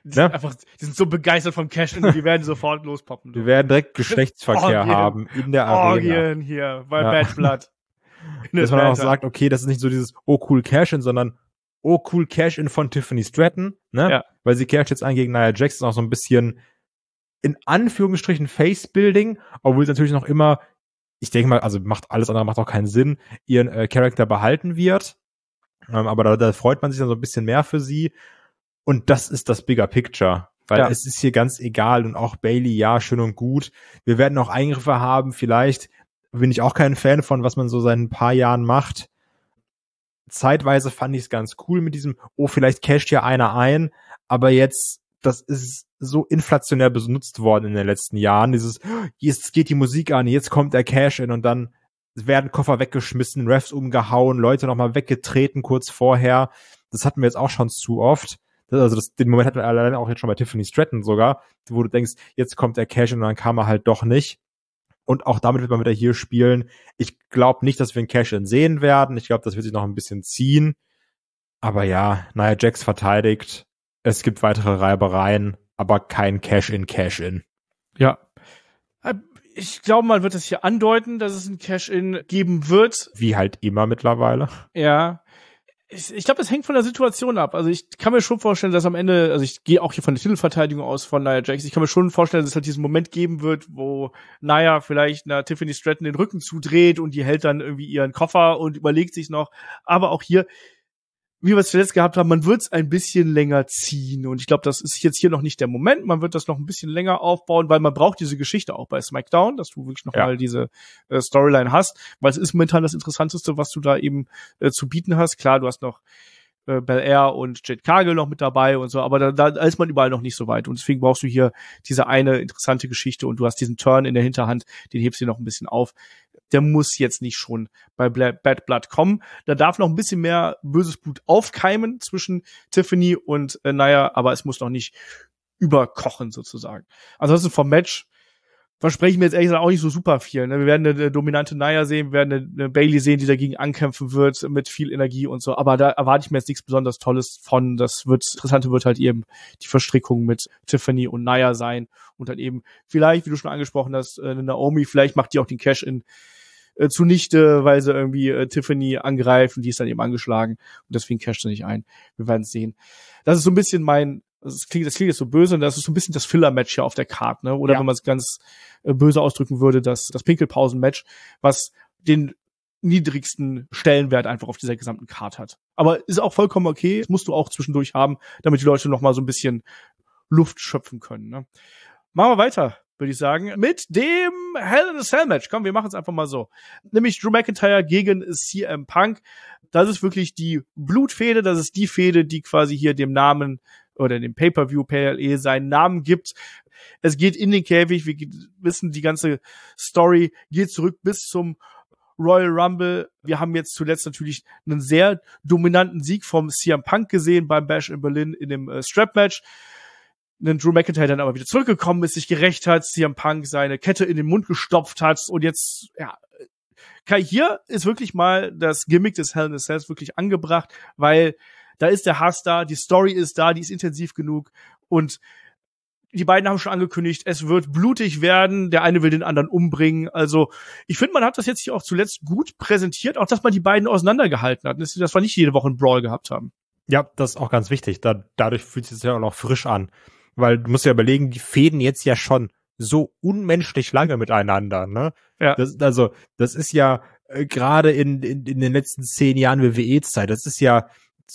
die sind so begeistert vom Cash-In, die werden sofort lospoppen. Wir werden direkt Geschlechtsverkehr haben in der Arena. Orgien hier bei Bad Blood. Dass man auch sagt, okay, das ist nicht so dieses cool Cash-In, sondern cool Cash-In von Tiffany Stratton, ne? Ja. Weil sie casht jetzt ein gegen Nia Jax, ist auch so ein bisschen in Anführungsstrichen Face-Building, obwohl es natürlich noch immer, ich denke mal, also alles andere macht auch keinen Sinn, ihren Charakter behalten wird. Aber da freut man sich dann so ein bisschen mehr für sie. Und das ist das Bigger Picture. Weil es ist hier ganz egal. Und auch Bayley, ja, schön und gut. Wir werden auch Eingriffe haben. Vielleicht bin ich auch kein Fan von, was man so seit ein paar Jahren macht. Zeitweise fand ich es ganz cool mit diesem, vielleicht casht hier einer ein. Aber jetzt, das ist so inflationär benutzt worden in den letzten Jahren. Dieses, jetzt geht die Musik an, jetzt kommt der Cash-In und dann werden Koffer weggeschmissen, Refs umgehauen, Leute nochmal weggetreten kurz vorher. Das hatten wir jetzt auch schon zu oft. Den Moment hatten wir alleine auch jetzt schon bei Tiffany Stratton sogar, wo du denkst, jetzt kommt der Cash-In und dann kam er halt doch nicht. Und auch damit wird man wieder hier spielen. Ich glaube nicht, dass wir einen Cash-In sehen werden. Ich glaube, das wird sich noch ein bisschen ziehen. Aber ja, Nia Jax verteidigt. Es gibt weitere Reibereien, aber kein Cash-In. Ja. Ich glaube, man wird es hier andeuten, dass es ein Cash-In geben wird. Wie halt immer mittlerweile. Ja. Ich glaube, es hängt von der Situation ab. Also ich kann mir schon vorstellen, dass am Ende, also ich gehe auch hier von der Titelverteidigung aus von Nia Jax, ich kann mir schon vorstellen, dass es halt diesen Moment geben wird, wo Nia vielleicht einer Tiffany Stratton den Rücken zudreht und die hält dann irgendwie ihren Koffer und überlegt sich noch. Aber auch hier, wie wir es zuletzt gehabt haben, man wird es ein bisschen länger ziehen. Und ich glaube, das ist jetzt hier noch nicht der Moment. Man wird das noch ein bisschen länger aufbauen, weil man braucht diese Geschichte auch bei SmackDown, dass du wirklich noch mal diese Storyline hast. Weil es ist momentan das Interessanteste, was du da eben zu bieten hast. Klar, du hast noch Belair und Jade Cargill noch mit dabei und so, aber da ist man überall noch nicht so weit. Und deswegen brauchst du hier diese eine interessante Geschichte und du hast diesen Turn in der Hinterhand, den hebst du noch ein bisschen auf. Der muss jetzt nicht schon bei Bad Blood kommen. Da darf noch ein bisschen mehr böses Blut aufkeimen zwischen Tiffany und Nia, aber es muss noch nicht überkochen sozusagen. Ansonsten vom Match versprechen wir jetzt ehrlich gesagt auch nicht so super viel. Ne? Wir werden eine dominante Nia sehen, wir werden eine Bayley sehen, die dagegen ankämpfen wird mit viel Energie und so. Aber da erwarte ich mir jetzt nichts besonders Tolles von. Interessante wird halt eben die Verstrickung mit Tiffany und Nia sein. Und dann eben vielleicht, wie du schon angesprochen hast, Naomi, vielleicht macht die auch den Cash-In zunichte, weil sie irgendwie Tiffany angreift und die ist dann eben angeschlagen. Und deswegen casht sie nicht ein. Wir werden es sehen. Das ist so ein bisschen das klingt jetzt so böse, und das ist so ein bisschen das Filler-Match hier auf der Card, ne? Oder wenn man es ganz böse ausdrücken würde, das Pinkelpausen-Match, was den niedrigsten Stellenwert einfach auf dieser gesamten Card hat. Aber ist auch vollkommen okay, das musst du auch zwischendurch haben, damit die Leute noch mal so ein bisschen Luft schöpfen können, ne? Machen wir weiter, würde ich sagen, mit dem Hell in a Cell Match. Komm, wir machen es einfach mal so. Nämlich Drew McIntyre gegen CM Punk. Das ist wirklich die Blutfehde, das ist die Fehde, die quasi hier dem Namen oder dem Pay-Per-View PLE seinen Namen gibt. Es geht in den Käfig, wir wissen, die ganze Story geht zurück bis zum Royal Rumble. Wir haben jetzt zuletzt natürlich einen sehr dominanten Sieg vom CM Punk gesehen beim Bash in Berlin in dem Strap-Match. Drew McIntyre dann aber wieder zurückgekommen ist, sich gerächt hat, CM Punk seine Kette in den Mund gestopft hat und jetzt, Kai, hier ist wirklich mal das Gimmick des Hell in a Cell wirklich angebracht, weil da ist der Hass da, die Story ist da, die ist intensiv genug und die beiden haben schon angekündigt, es wird blutig werden, der eine will den anderen umbringen. Also ich finde, man hat das jetzt hier auch zuletzt gut präsentiert, auch dass man die beiden auseinandergehalten hat, dass wir nicht jede Woche einen Brawl gehabt haben. Ja, das ist auch ganz wichtig. Dadurch fühlt es sich ja auch noch frisch an. Weil du musst ja überlegen, die fäden jetzt ja schon so unmenschlich lange miteinander, ne? Ja. Das ist ja gerade in den letzten 10 Jahren WWE-Zeit, das ist ja,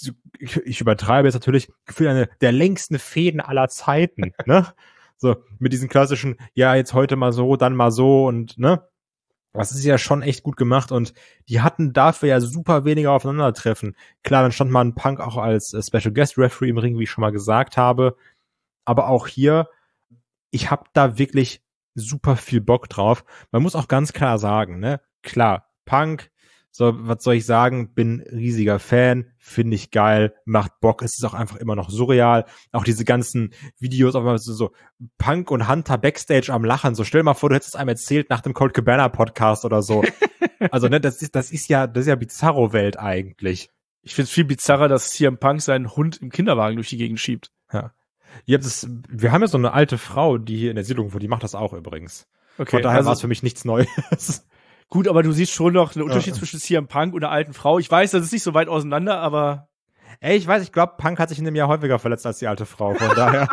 ich übertreibe jetzt natürlich, gefühlt eine der längsten Fäden aller Zeiten, ne? So, mit diesen klassischen, ja, jetzt heute mal so, dann mal so und, ne? Das ist ja schon echt gut gemacht und die hatten dafür ja super weniger Aufeinandertreffen. Klar, dann stand mal ein Punk auch als Special Guest Referee im Ring, wie ich schon mal gesagt habe. Aber auch hier, ich habe da wirklich super viel Bock drauf. Man muss auch ganz klar sagen, ne? Klar, Punk, so, was soll ich sagen, bin riesiger Fan, finde ich geil, macht Bock, es ist auch einfach immer noch surreal. Auch diese ganzen Videos, auf einmal so Punk und Hunter Backstage am Lachen, so stell dir mal vor, du hättest es einem erzählt nach dem Colt Cabana Podcast oder so. Also, ne, das ist ja Bizarro-Welt eigentlich. Ich finde es viel bizarrer, dass CM Punk seinen Hund im Kinderwagen durch die Gegend schiebt. Ja. Wir haben ja so eine alte Frau, die hier in der Siedlung wohnt, die macht das auch übrigens. Okay, von daher war es für mich nichts Neues. Gut, aber du siehst schon noch einen Unterschied zwischen CM Punk und einer alten Frau. Ich weiß, das ist nicht so weit auseinander, aber ich glaube, Punk hat sich in dem Jahr häufiger verletzt als die alte Frau, von daher.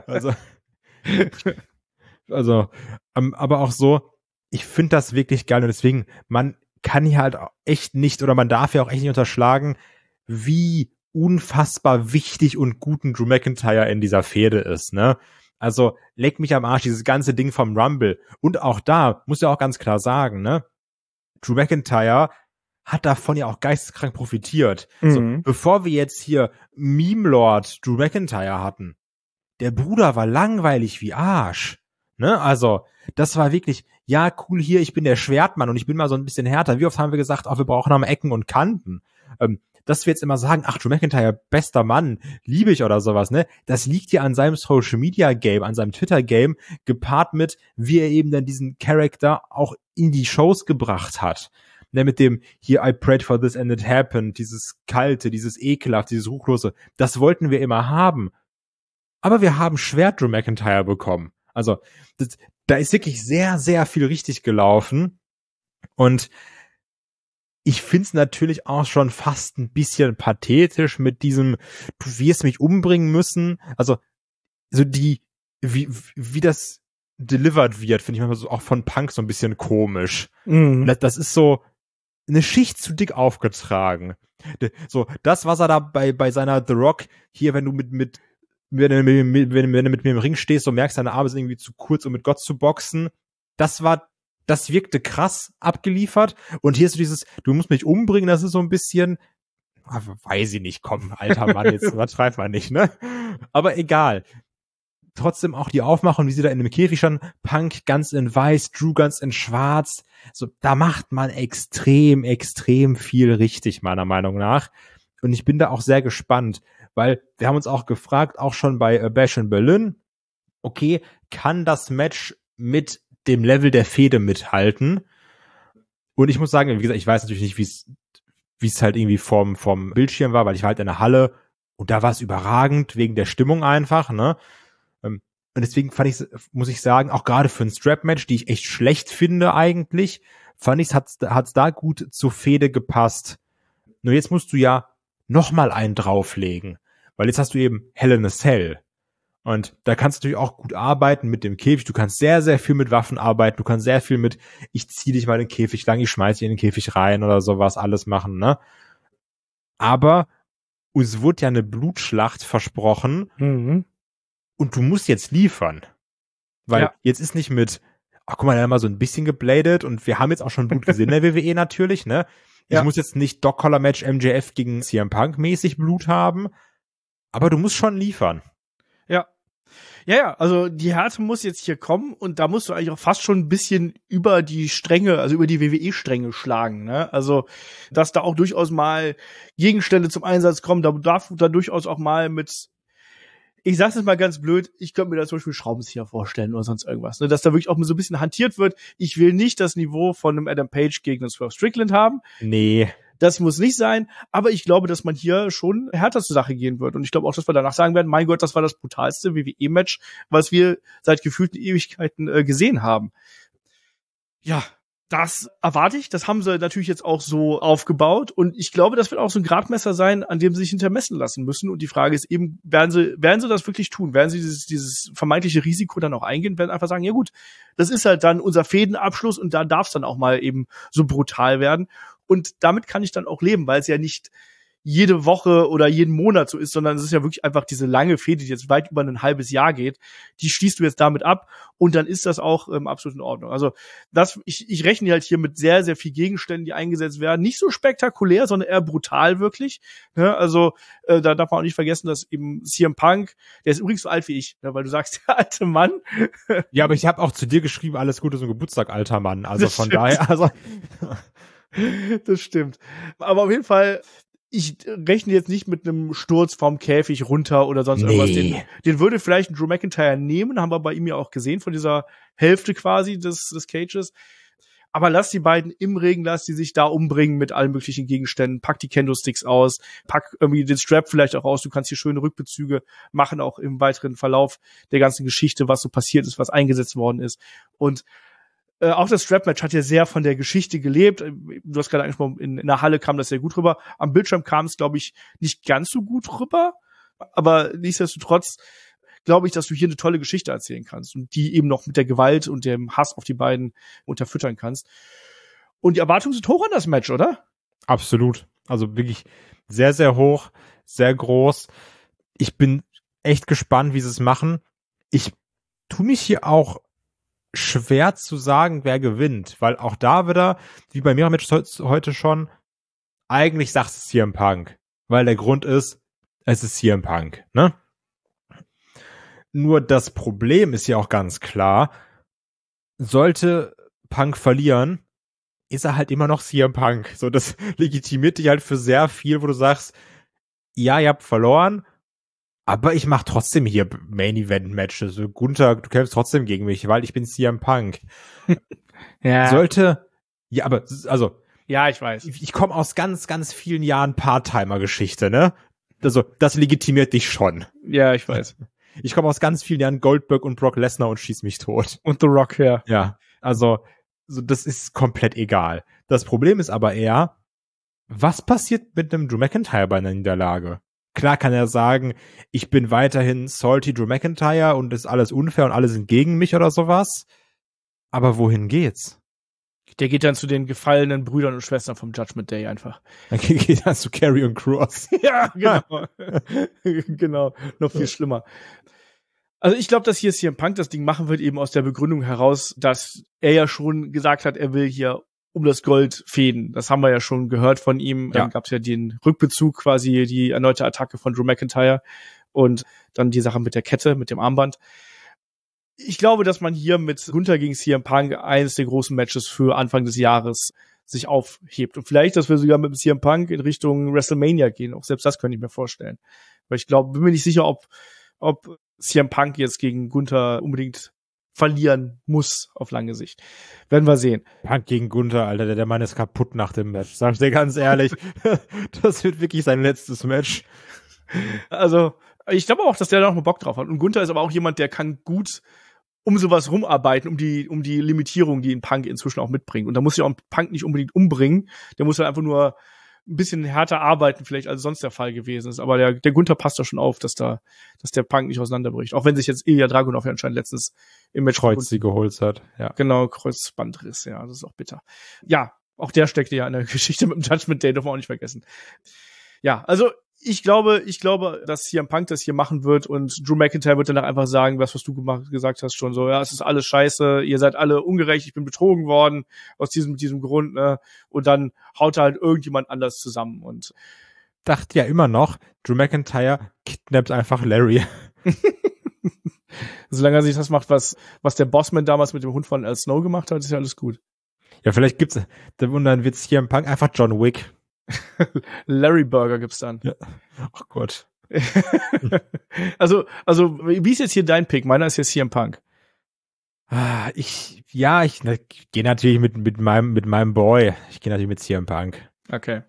Aber auch so, ich finde das wirklich geil und deswegen, man kann hier halt echt nicht oder man darf ja auch echt nicht unterschlagen, wie unfassbar wichtig und guten Drew McIntyre in dieser Fehde ist, ne? Also, leck mich am Arsch, dieses ganze Ding vom Rumble. Und auch da, muss ja auch ganz klar sagen, ne? Drew McIntyre hat davon ja auch geisteskrank profitiert. So, bevor wir jetzt hier Meme Lord Drew McIntyre hatten, der Bruder war langweilig wie Arsch, ne? Also, das war wirklich, ja, cool hier, ich bin der Schwertmann und ich bin mal so ein bisschen härter. Wie oft haben wir gesagt, wir brauchen noch mal Ecken und Kanten. Dass wir jetzt immer sagen, ach, Drew McIntyre, bester Mann, liebe ich oder sowas, ne? Das liegt ja an seinem Social-Media-Game, an seinem Twitter-Game, gepaart mit, wie er eben dann diesen Charakter auch in die Shows gebracht hat. Ne, mit dem, hier, I prayed for this and it happened, dieses Kalte, dieses Ekelhaft, dieses Ruchlose, das wollten wir immer haben. Aber wir haben schwer Drew McIntyre bekommen. Also, da ist wirklich sehr, sehr viel richtig gelaufen. Und ich find's natürlich auch schon fast ein bisschen pathetisch mit diesem, du wirst mich umbringen müssen. Also, so wie das delivered wird, finde ich manchmal so auch von Punk so ein bisschen komisch. Das ist so, eine Schicht zu dick aufgetragen. So, das, was er da bei seiner The Rock, hier, wenn du wenn du mit mir im Ring stehst und merkst, deine Arme sind irgendwie zu kurz, um mit Gott zu boxen, das wirkte krass abgeliefert. Und hier ist so dieses, du musst mich umbringen, das ist so ein bisschen, weiß ich nicht, komm, alter Mann, jetzt übertreib mal nicht, ne? Aber egal. Trotzdem auch die Aufmachung, wie sie da in dem Käfig schon, Punk ganz in weiß, Drew ganz in schwarz. So, da macht man extrem, extrem viel richtig, meiner Meinung nach. Und ich bin da auch sehr gespannt, weil wir haben uns auch gefragt, auch schon bei Bash in Berlin, okay, kann das Match mit dem Level der Fehde mithalten? Und ich muss sagen, wie gesagt, ich weiß natürlich nicht, wie es halt irgendwie vom Bildschirm war, weil ich war halt in der Halle und da war es überragend, wegen der Stimmung einfach, ne? Und deswegen muss ich sagen, auch gerade für ein Strap-Match, die ich echt schlecht finde eigentlich, hat's da gut zur Fehde gepasst. Nur jetzt musst du ja nochmal einen drauflegen, weil jetzt hast du eben Hell in a Cell. Und da kannst du natürlich auch gut arbeiten mit dem Käfig. Du kannst sehr, sehr viel mit Waffen arbeiten. Du kannst sehr viel mit, ich zieh dich mal in den Käfig lang, ich schmeiß dich in den Käfig rein oder sowas alles machen, ne? Aber uns wurde ja eine Blutschlacht versprochen. Mhm. Und du musst jetzt liefern. Weil jetzt ist nicht mit, ach guck mal, der hat mal so ein bisschen gebladet und wir haben jetzt auch schon Blut gesehen in der WWE natürlich, ne? Ich muss jetzt nicht Dog-Collar-Match MJF gegen CM Punk mäßig Blut haben, aber du musst schon liefern. Ja, also die Härte muss jetzt hier kommen und da musst du eigentlich auch fast schon ein bisschen über die Stränge, also über die WWE-Stränge schlagen, ne? Also, dass da auch durchaus mal Gegenstände zum Einsatz kommen, da darf da durchaus auch mal mit, ich sag's jetzt mal ganz blöd, ich könnte mir da zum Beispiel Schraubenzieher vorstellen oder sonst irgendwas, ne? Dass da wirklich auch mal so ein bisschen hantiert wird. Ich will nicht das Niveau von einem Adam Page gegen einen Swerve Strickland haben. Nee. Das muss nicht sein, aber ich glaube, dass man hier schon härter zur Sache gehen wird. Und ich glaube auch, dass wir danach sagen werden, mein Gott, das war das brutalste WWE-Match, was wir seit gefühlten Ewigkeiten gesehen haben. Ja, das erwarte ich. Das haben sie natürlich jetzt auch so aufgebaut. Und ich glaube, das wird auch so ein Gradmesser sein, an dem sie sich hintermessen lassen müssen. Und die Frage ist eben, werden sie das wirklich tun? Werden sie dieses vermeintliche Risiko dann auch eingehen? Werden einfach sagen, ja gut, das ist halt dann unser Fädenabschluss und da darf es dann auch mal eben so brutal werden. Und damit kann ich dann auch leben, weil es ja nicht jede Woche oder jeden Monat so ist, sondern es ist ja wirklich einfach diese lange Fehde, die jetzt weit über ein halbes Jahr geht, die schließt du jetzt damit ab und dann ist das auch absolut in Ordnung. Also ich rechne halt hier mit sehr, sehr viel Gegenständen, die eingesetzt werden. Nicht so spektakulär, sondern eher brutal wirklich. Ja, also da darf man auch nicht vergessen, dass eben CM Punk, der ist übrigens so alt wie ich, ne, weil du sagst, der alte Mann. Ja, aber ich habe auch zu dir geschrieben, alles Gute zum Geburtstag, alter Mann. Also das von stimmt. Daher, also das stimmt. Aber auf jeden Fall, ich rechne jetzt nicht mit einem Sturz vom Käfig runter oder sonst irgendwas. Den würde vielleicht ein Drew McIntyre nehmen, haben wir bei ihm ja auch gesehen, von dieser Hälfte quasi des Cages. Aber lass die beiden im Ring, lass die sich da umbringen mit allen möglichen Gegenständen, pack die Kendo-Sticks aus, pack irgendwie den Strap vielleicht auch aus, du kannst hier schöne Rückbezüge machen, auch im weiteren Verlauf der ganzen Geschichte, was so passiert ist, was eingesetzt worden ist. Und auch das Strap-Match hat ja sehr von der Geschichte gelebt. Du hast gerade angesprochen, in der Halle kam das sehr gut rüber. Am Bildschirm kam es, glaube ich, nicht ganz so gut rüber. Aber nichtsdestotrotz glaube ich, dass du hier eine tolle Geschichte erzählen kannst und die eben noch mit der Gewalt und dem Hass auf die beiden unterfüttern kannst. Und die Erwartungen sind hoch an das Match, oder? Absolut. Also wirklich sehr, sehr hoch, sehr groß. Ich bin echt gespannt, wie sie es machen. Ich tue mich hier auch schwer zu sagen, wer gewinnt, weil auch da wieder, wie bei mehreren Matches heute schon, eigentlich sagt es CM Punk, weil der Grund ist, es ist CM Punk, ne? Nur das Problem ist ja auch ganz klar, sollte Punk verlieren, ist er halt immer noch CM Punk. So, das legitimiert dich halt für sehr viel, wo du sagst, ja, ihr habt verloren, aber ich mache trotzdem hier Main-Event-Matches. So, Gunther, du kämpfst trotzdem gegen mich, weil ich bin CM Punk. Ja. Ja, aber, also. Ja, ich weiß. Ich komme aus ganz, ganz vielen Jahren Part-Timer-Geschichte, ne? Also, das legitimiert dich schon. Ja, ich weiß. Ich komme aus ganz vielen Jahren Goldberg und Brock Lesnar und schieß mich tot. Und The Rock, ja. Ja, also, so, das ist komplett egal. Das Problem ist aber eher, was passiert mit einem Drew McIntyre bei einer Niederlage? Klar kann er sagen, ich bin weiterhin salty Drew McIntyre und ist alles unfair und alle sind gegen mich oder sowas. Aber wohin geht's? Der geht dann zu den gefallenen Brüdern und Schwestern vom Judgment Day einfach. Dann geht dann zu Karrion Kross. Ja, genau. Genau, noch viel schlimmer. Also ich glaube, dass hier CM Punk das Ding machen wird, eben aus der Begründung heraus, dass er ja schon gesagt hat, er will hier um das Gold fäden. Das haben wir ja schon gehört von ihm. Dann gab es ja den Rückbezug, quasi die erneute Attacke von Drew McIntyre und dann die Sache mit der Kette, mit dem Armband. Ich glaube, dass man hier mit Gunther gegen CM Punk eines der großen Matches für Anfang des Jahres sich aufhebt. Und vielleicht, dass wir sogar mit CM Punk in Richtung WrestleMania gehen. Auch selbst das könnte ich mir vorstellen. Weil ich glaube, bin mir nicht sicher, ob CM Punk jetzt gegen Gunther unbedingt verlieren muss auf lange Sicht. Werden wir sehen. Punk gegen Gunther, Alter, der Mann ist kaputt nach dem Match. Sag ich dir ganz ehrlich. Das wird wirklich sein letztes Match. Also, ich glaube auch, dass der da noch mal Bock drauf hat. Und Gunther ist aber auch jemand, der kann gut um sowas rumarbeiten, um die Limitierung, die in Punk inzwischen auch mitbringt. Und da muss ja auch Punk nicht unbedingt umbringen. Der muss ja einfach nur ein bisschen härter arbeiten, vielleicht als sonst der Fall gewesen ist. Aber der Gunther passt da schon auf, dass der Punk nicht auseinanderbricht. Auch wenn sich jetzt Ilya Dragunov ja anscheinend letztens im Match Kreuz sie geholt hat. Ja. Genau, Kreuzbandriss, ja, das ist auch bitter. Ja, auch der steckte ja in der Geschichte mit dem Judgment Day, dürfen wir auch nicht vergessen. Ja, also ich glaube, dass CM Punk das hier machen wird und Drew McIntyre wird danach einfach sagen, was du gesagt hast schon so, ja, es ist alles scheiße, ihr seid alle ungerecht, ich bin betrogen worden aus diesem Grund, ne? Und dann haut halt irgendjemand anders zusammen und dachte ja immer noch, Drew McIntyre kidnappt einfach Larry. Solange er sich das macht, was der Bossman damals mit dem Hund von Al Snow gemacht hat, ist ja alles gut. Ja, vielleicht gibt's, und dann wird's hier im Punk einfach John Wick. Larry Burger gibt's dann. Ja. Ach Gott. Also, wie ist jetzt hier dein Pick? Meiner ist jetzt CM Punk. Ich gehe natürlich mit meinem Boy. Ich gehe natürlich mit CM Punk. Okay.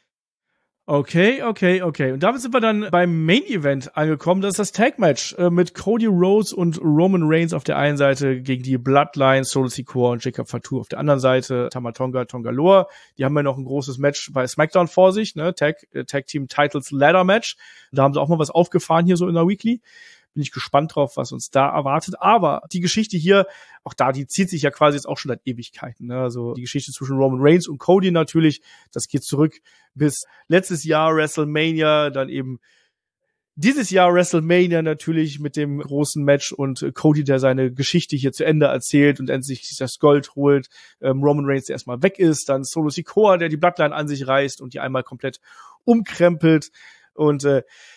Und damit sind wir dann beim Main Event angekommen. Das ist das Tag Match mit Cody Rhodes und Roman Reigns auf der einen Seite gegen die Bloodline, Solo Sikoa und Jacob Fatu auf der anderen Seite, Tama Tonga, Tonga Loa. Die haben ja noch ein großes Match bei SmackDown vor sich, ne? Tag Team Titles Ladder Match. Da haben sie auch mal was aufgefahren hier so in der Weekly. Bin ich gespannt drauf, was uns da erwartet. Aber die Geschichte hier, auch da, die zieht sich ja quasi jetzt auch schon seit Ewigkeiten. Ne? Also die Geschichte zwischen Roman Reigns und Cody natürlich, das geht zurück bis letztes Jahr WrestleMania, dann eben dieses Jahr WrestleMania natürlich mit dem großen Match und Cody, der seine Geschichte hier zu Ende erzählt und endlich sich das Gold holt. Roman Reigns, der erstmal weg ist, dann Solo Sikoa, der die Bloodline an sich reißt und die einmal komplett umkrempelt. Und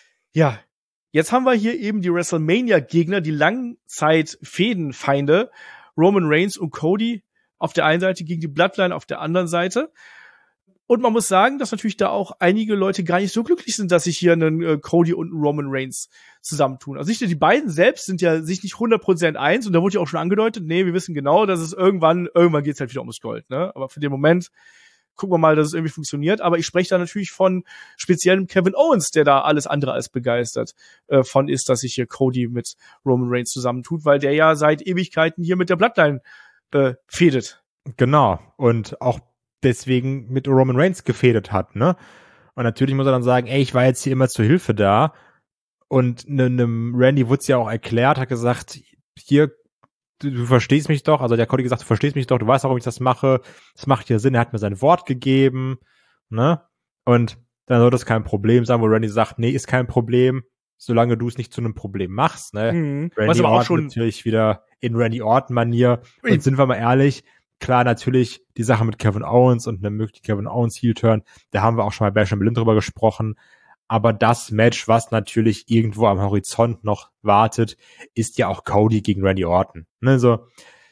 jetzt haben wir hier eben die WrestleMania-Gegner, die Langzeit-Fädenfeinde, Roman Reigns und Cody auf der einen Seite gegen die Bloodline auf der anderen Seite. Und man muss sagen, dass natürlich da auch einige Leute gar nicht so glücklich sind, dass sich hier einen Cody und einen Roman Reigns zusammentun. Also nicht nur die beiden selbst sind ja sich nicht 100% eins und da wurde ja auch schon angedeutet, nee, wir wissen genau, dass es irgendwann geht's halt wieder ums Gold, ne? Aber für den Moment gucken wir mal, dass es irgendwie funktioniert. Aber ich spreche da natürlich von speziellem Kevin Owens, der da alles andere als begeistert von ist, dass sich hier Cody mit Roman Reigns zusammentut, weil der ja seit Ewigkeiten hier mit der Bloodline fädet. Genau. Und auch deswegen mit Roman Reigns gefädet hat, ne? Und natürlich muss er dann sagen, ey, ich war jetzt hier immer zur Hilfe da. Und einem Randy wurde es ja auch erklärt, hat gesagt, hier, du verstehst mich doch, also der Cody gesagt, du verstehst mich doch, du weißt auch, warum ich das mache, das macht ja Sinn, er hat mir sein Wort gegeben, ne? Und dann soll das kein Problem sein, wo Randy sagt, nee, ist kein Problem, solange du es nicht zu einem Problem machst, ne? Randy was aber Orton auch schon natürlich wieder in Randy Orton-Manier. Und sind wir mal ehrlich, klar, natürlich die Sache mit Kevin Owens und einem möglichen Kevin Owens Heel-Turn, da haben wir auch schon bei Bash and Berlin drüber gesprochen. Aber das Match, was natürlich irgendwo am Horizont noch wartet, ist ja auch Cody gegen Randy Orton. Also,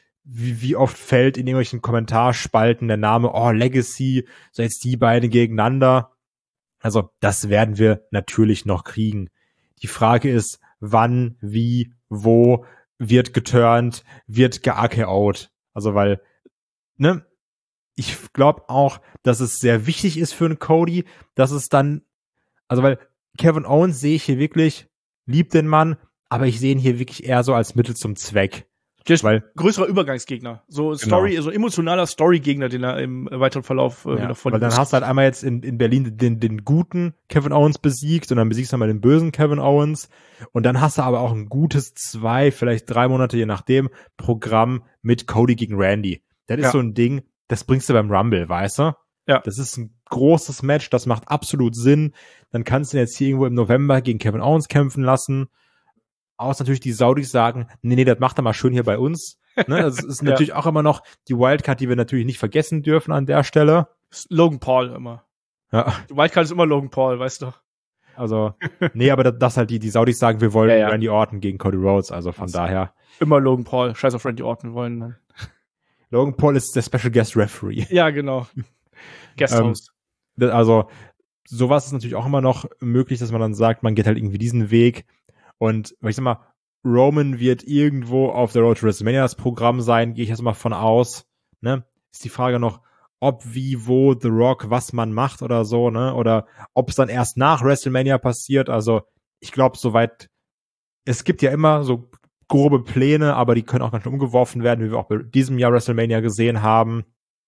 wie oft fällt in irgendwelchen Kommentarspalten der Name, Legacy, so jetzt die beiden gegeneinander. Also, das werden wir natürlich noch kriegen. Die Frage ist, wann, wie, wo wird geturnt, wird ge-AKO'd. Also, weil, ne, ich glaube auch, dass es sehr wichtig ist für einen Cody, dass es dann, also weil Kevin Owens sehe ich hier wirklich, lieb den Mann, aber ich sehe ihn hier wirklich eher so als Mittel zum Zweck. Weil größerer Übergangsgegner. So Story, genau. So emotionaler Story-Gegner, den er im weiteren Verlauf wieder von. Weil dann hast du halt einmal jetzt in Berlin den guten Kevin Owens besiegt und dann besiegst du einmal den bösen Kevin Owens und dann hast du aber auch ein gutes 2, vielleicht 3 Monate, je nachdem, Programm mit Cody gegen Randy. Das ist so ein Ding, das bringst du beim Rumble, weißt du? Ja. Das ist ein großes Match, das macht absolut Sinn. Dann kannst du ihn jetzt hier irgendwo im November gegen Kevin Owens kämpfen lassen. Außer natürlich die Saudis sagen, nee, das macht er mal schön hier bei uns. Ne, das ist natürlich auch immer noch die Wildcard, die wir natürlich nicht vergessen dürfen an der Stelle. Logan Paul immer. Ja. Die Wildcard ist immer Logan Paul, weißt du. Also, nee, aber das halt die Saudis sagen, wir wollen Randy Orton gegen Cody Rhodes, also von daher. Immer Logan Paul, scheiß auf Randy Orton wollen dann. Logan Paul ist der Special Guest Referee. Ja, genau. Guest Host. Also, sowas ist natürlich auch immer noch möglich, dass man dann sagt, man geht halt irgendwie diesen Weg. Und ich sag mal, Roman wird irgendwo auf der Road to WrestleMania das Programm sein, gehe ich jetzt mal von aus. Ne? Ist die Frage noch, ob, wie, wo The Rock, was man macht oder so, ne? Oder ob es dann erst nach WrestleMania passiert. Also ich glaube, soweit, es gibt ja immer so grobe Pläne, aber die können auch ganz schön umgeworfen werden, wie wir auch bei diesem Jahr WrestleMania gesehen haben.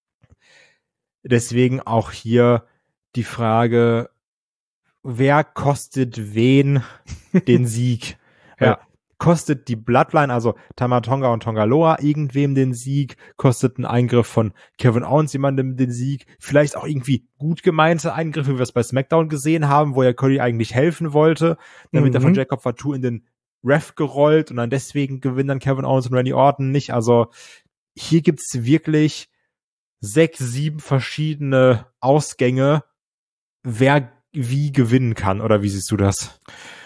Deswegen auch hier die Frage, wer kostet wen den Sieg? Ja. Kostet die Bloodline, also Tama Tonga und Tonga Loa, irgendwem den Sieg? Kostet ein Eingriff von Kevin Owens jemandem den Sieg? Vielleicht auch irgendwie gut gemeinte Eingriffe, wie wir es bei SmackDown gesehen haben, wo ja Cody eigentlich helfen wollte. Dann wird er von Jacob Fatu in den Ref gerollt und dann deswegen gewinnen dann Kevin Owens und Randy Orton nicht. Also hier gibt's wirklich 6, 7 verschiedene Ausgänge, wer wie gewinnen kann, oder wie siehst du das?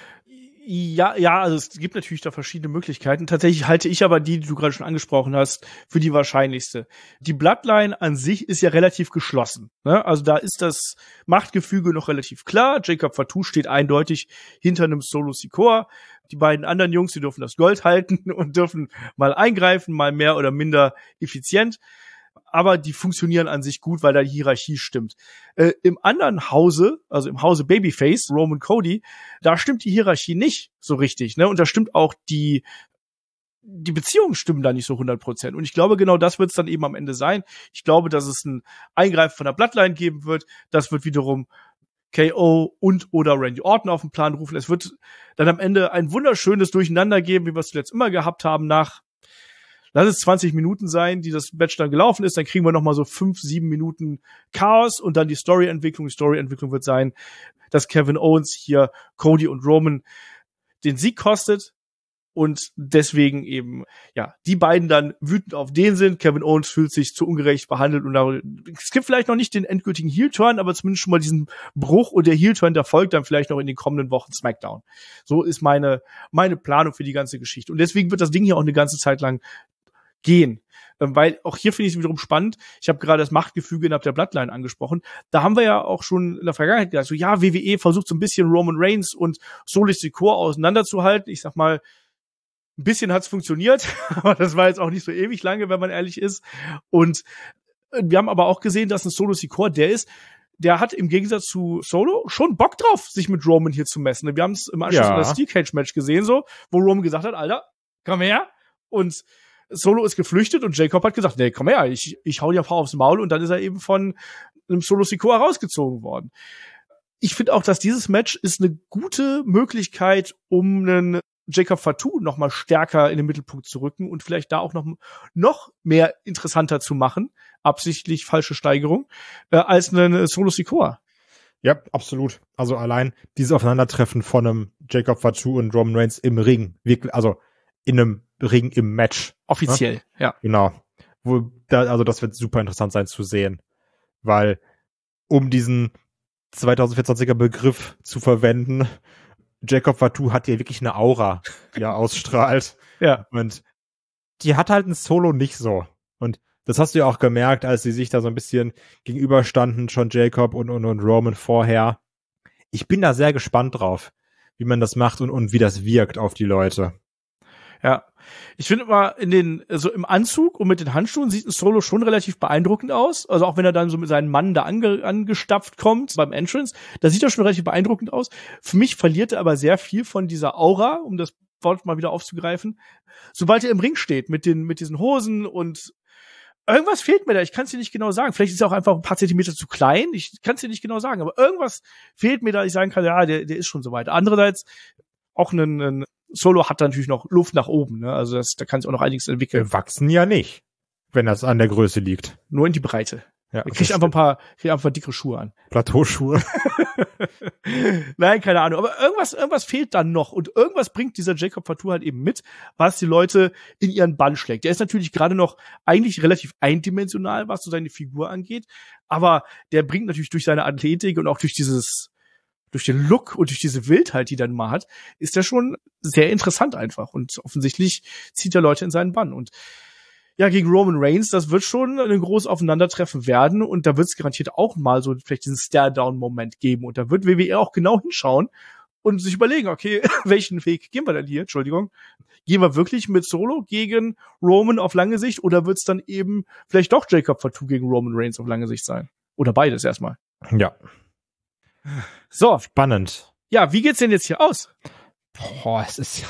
Ja, also es gibt natürlich da verschiedene Möglichkeiten. Tatsächlich halte ich aber die du gerade schon angesprochen hast, für die wahrscheinlichste. Die Bloodline an sich ist ja relativ geschlossen, ne? Also da ist das Machtgefüge noch relativ klar. Jacob Fatu steht eindeutig hinter einem Solo Sikoa. Die beiden anderen Jungs, die dürfen das Gold halten und dürfen mal eingreifen, mal mehr oder minder effizient. Aber die funktionieren an sich gut, weil da die Hierarchie stimmt. Im anderen Hause, also im Hause Babyface, Roman Cody, da stimmt die Hierarchie nicht so richtig, ne? Und da stimmt auch die Beziehungen stimmen da nicht so 100%. Und ich glaube, genau das wird es dann eben am Ende sein. Ich glaube, dass es ein Eingreifen von der Bloodline geben wird. Das wird wiederum KO und oder Randy Orton auf den Plan rufen. Es wird dann am Ende ein wunderschönes Durcheinander geben, wie wir es zuletzt immer gehabt haben, lass es 20 Minuten sein, die das Match dann gelaufen ist, dann kriegen wir noch mal so 5, 7 Minuten Chaos und dann die Storyentwicklung. Die Storyentwicklung wird sein, dass Kevin Owens hier Cody und Roman den Sieg kostet und deswegen eben, ja, die beiden dann wütend auf den sind. Kevin Owens fühlt sich zu ungerecht behandelt und es gibt vielleicht noch nicht den endgültigen Heel-Turn, aber zumindest schon mal diesen Bruch und der Heel-Turn, der folgt dann vielleicht noch in den kommenden Wochen SmackDown. So ist meine Planung für die ganze Geschichte. Und deswegen wird das Ding hier auch eine ganze Zeit lang gehen. Weil auch hier finde ich es wiederum spannend. Ich habe gerade das Machtgefüge innerhalb der Bloodline angesprochen. Da haben wir ja auch schon in der Vergangenheit gesagt, so ja, WWE versucht so ein bisschen Roman Reigns und Solo Sikoa auseinanderzuhalten. Ich sag mal, ein bisschen hat's funktioniert, aber das war jetzt auch nicht so ewig lange, wenn man ehrlich ist. Und wir haben aber auch gesehen, dass ein Solo Sikoa der hat im Gegensatz zu Solo schon Bock drauf, sich mit Roman hier zu messen. Wir haben es im Anschluss an das Steel Cage Match gesehen, so, wo Roman gesagt hat, Alter, komm her. Und Solo ist geflüchtet und Jacob hat gesagt, nee, komm her, ich hau dir ein paar aufs Maul und dann ist er eben von einem Solo Sikoa rausgezogen worden. Ich finde auch, dass dieses Match ist eine gute Möglichkeit, um einen Jacob Fatu noch mal stärker in den Mittelpunkt zu rücken und vielleicht da auch noch mehr interessanter zu machen, absichtlich falsche Steigerung, als einen Solo Sikoa. Ja, absolut. Also allein dieses Aufeinandertreffen von einem Jacob Fatu und Roman Reigns im Ring, wirklich, also in einem Ring im Match. Offiziell, ja. Genau. Also das wird super interessant sein zu sehen. Weil, um diesen 2024er Begriff zu verwenden, Jacob Fatu hat ja wirklich eine Aura, die er ausstrahlt. Ja. Und die hat halt ein Solo nicht so. Und das hast du ja auch gemerkt, als sie sich da so ein bisschen gegenüberstanden, schon Jacob und Roman vorher. Ich bin da sehr gespannt drauf, wie man das macht und wie das wirkt auf die Leute. Ja, ich finde mal so im Anzug und mit den Handschuhen sieht ein Solo schon relativ beeindruckend aus. Also auch wenn er dann so mit seinen Mann da angestapft kommt beim Entrance, da sieht er schon relativ beeindruckend aus. Für mich verliert er aber sehr viel von dieser Aura, um das Wort mal wieder aufzugreifen. Sobald er im Ring steht mit diesen Hosen und irgendwas fehlt mir da. Ich kann es dir nicht genau sagen. Vielleicht ist er auch einfach ein paar Zentimeter zu klein. Ich kann es dir nicht genau sagen, aber irgendwas fehlt mir da. Ich sagen kann, ja, der ist schon soweit. Andererseits auch ein Solo hat natürlich noch Luft nach oben, ne? Also da kann sich auch noch einiges entwickeln. Wachsen ja nicht. Wenn das an der Größe liegt. Nur in die Breite. Ja, Er kriegt einfach ein paar dickere Schuhe an. Plateauschuhe. Nein, keine Ahnung. Aber irgendwas fehlt dann noch. Und irgendwas bringt dieser Jacob Fatu halt eben mit, was die Leute in ihren Bann schlägt. Der ist natürlich gerade noch eigentlich relativ eindimensional, was so seine Figur angeht. Aber der bringt natürlich durch seine Athletik und auch durch den Look und durch diese Wildheit, die er dann mal hat, ist der schon sehr interessant einfach. Und offensichtlich zieht er Leute in seinen Bann. Und ja, gegen Roman Reigns, das wird schon ein großes Aufeinandertreffen werden und da wird es garantiert auch mal so vielleicht diesen Stare-Down-Moment geben und da wird WWE auch genau hinschauen und sich überlegen, okay, welchen Weg gehen wir denn hier? Entschuldigung. Gehen wir wirklich mit Solo gegen Roman auf lange Sicht oder wird es dann eben vielleicht doch Jacob Fatu gegen Roman Reigns auf lange Sicht sein? Oder beides erstmal. Ja. So. Spannend. Ja, wie geht's denn jetzt hier aus? Boah,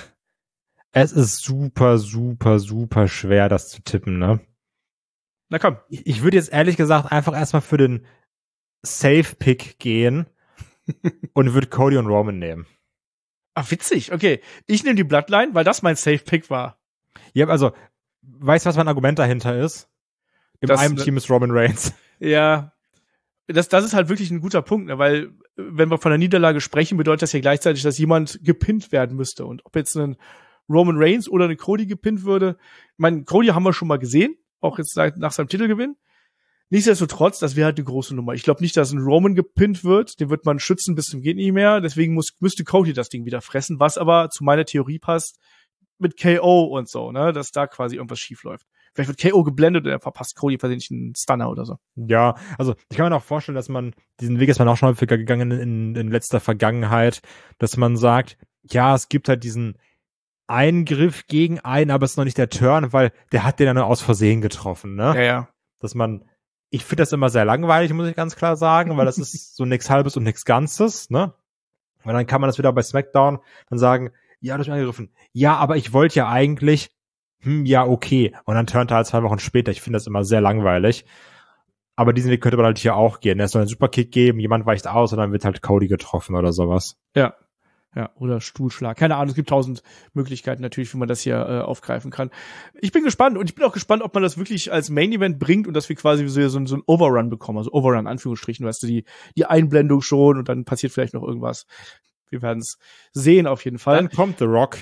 es ist super, super, super schwer, das zu tippen, ne? Na komm. Ich würde jetzt ehrlich gesagt einfach erstmal für den Safe-Pick gehen und würde Cody und Roman nehmen. Ah, witzig. Okay. Ich nehme die Bloodline, weil das mein Safe-Pick war. Ja, also, weißt du, was mein Argument dahinter ist? Im einem Team ist Roman Reigns. Ja. Das ist halt wirklich ein guter Punkt, ne? Weil, wenn wir von der Niederlage sprechen, bedeutet das ja gleichzeitig, dass jemand gepinnt werden müsste. Und ob jetzt ein Roman Reigns oder eine Cody gepinnt würde. Ich meine, Cody haben wir schon mal gesehen, auch jetzt nach seinem Titelgewinn. Nichtsdestotrotz, das wäre halt eine große Nummer. Ich glaube nicht, dass ein Roman gepinnt wird. Den wird man schützen bis zum geht nicht mehr. Deswegen müsste Cody das Ding wieder fressen, was aber zu meiner Theorie passt mit KO und so, ne, dass da quasi irgendwas schief läuft. Vielleicht wird KO geblendet und er verpasst Cody versehentlich einen Stunner oder so. Ja, also ich kann mir auch vorstellen, dass diesen Weg ist man auch schon häufiger gegangen in letzter Vergangenheit, dass man sagt, ja, es gibt halt diesen Eingriff gegen einen, aber es ist noch nicht der Turn, weil der hat den dann nur aus Versehen getroffen, ne? Ja. Ich finde das immer sehr langweilig, muss ich ganz klar sagen, weil das ist so nix Halbes und nix Ganzes, ne? Und dann kann man das wieder bei SmackDown dann sagen, ja, du hast mich angegriffen. Ja, aber ich wollte ja eigentlich, ja, okay. Und dann turnt er halt 2 Wochen später. Ich finde das immer sehr langweilig. Aber diesen Weg könnte man halt hier auch gehen. Es soll einen Superkick geben, jemand weicht aus und dann wird halt Cody getroffen oder sowas. Ja. Ja, oder Stuhlschlag. Keine Ahnung, es gibt 1000 Möglichkeiten natürlich, wie man das hier aufgreifen kann. Ich bin gespannt und ich bin auch gespannt, ob man das wirklich als Main-Event bringt und dass wir quasi so ein Overrun bekommen. Also Overrun, Anführungsstrichen, weißt du, die Einblendung schon und dann passiert vielleicht noch irgendwas. Wir werden es sehen auf jeden Fall. Dann kommt The Rock.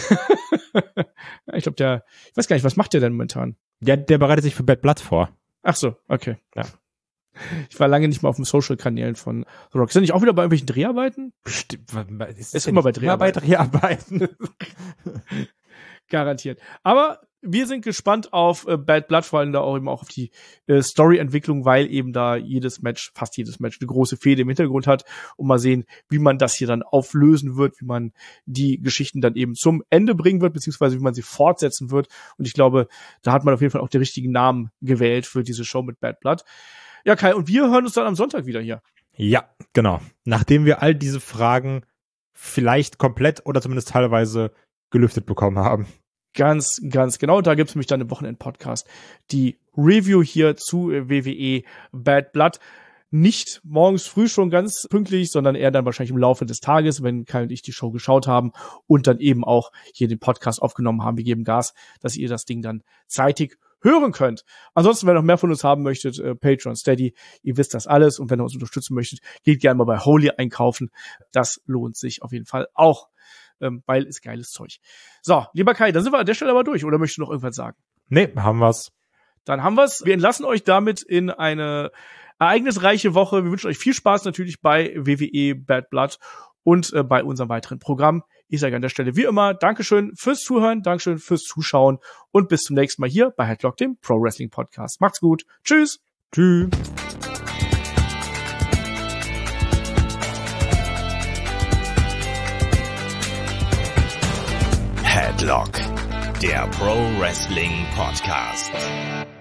Ich glaube, ich weiß gar nicht, was macht der denn momentan? Ja, der bereitet sich für Bad Blood vor. Ach so, okay. Ja. Ich war lange nicht mehr auf den Social-Kanälen von The Rock. Ist er nicht auch wieder bei irgendwelchen Dreharbeiten? Bestimmt. Ist immer bei Dreharbeiten. Garantiert. Aber wir sind gespannt auf Bad Blood, vor allem da auch eben auch auf die Story-Entwicklung, weil eben da fast jedes Match eine große Fehde im Hintergrund hat und mal sehen, wie man das hier dann auflösen wird, wie man die Geschichten dann eben zum Ende bringen wird, beziehungsweise wie man sie fortsetzen wird. Und ich glaube, da hat man auf jeden Fall auch den richtigen Namen gewählt für diese Show mit Bad Blood. Ja, Kai, und wir hören uns dann am Sonntag wieder hier. Ja, genau. Nachdem wir all diese Fragen vielleicht komplett oder zumindest teilweise gelüftet bekommen haben. Ganz, ganz genau. Da gibt's nämlich dann im Wochenend-Podcast die Review hier zu WWE Bad Blood. Nicht morgens früh schon ganz pünktlich, sondern eher dann wahrscheinlich im Laufe des Tages, wenn Kai und ich die Show geschaut haben und dann eben auch hier den Podcast aufgenommen haben. Wir geben Gas, dass ihr das Ding dann zeitig hören könnt. Ansonsten, wenn ihr noch mehr von uns haben möchtet, Patreon, Steady, ihr wisst das alles. Und wenn ihr uns unterstützen möchtet, geht gerne mal bei Holy einkaufen. Das lohnt sich auf jeden Fall auch, weil ist geiles Zeug. So, lieber Kai, dann sind wir an der Stelle aber durch. Oder möchtest du noch irgendwas sagen? Nee, haben wir's. Dann haben wir's. Wir entlassen euch damit in eine ereignisreiche Woche. Wir wünschen euch viel Spaß natürlich bei WWE Bad Blood und bei unserem weiteren Programm. Ich sage an der Stelle wie immer Dankeschön fürs Zuhören, Dankeschön fürs Zuschauen und bis zum nächsten Mal hier bei Headlock, dem Pro Wrestling Podcast. Macht's gut. Tschüss. Tschüss. Headlock, der Pro Wrestling Podcast.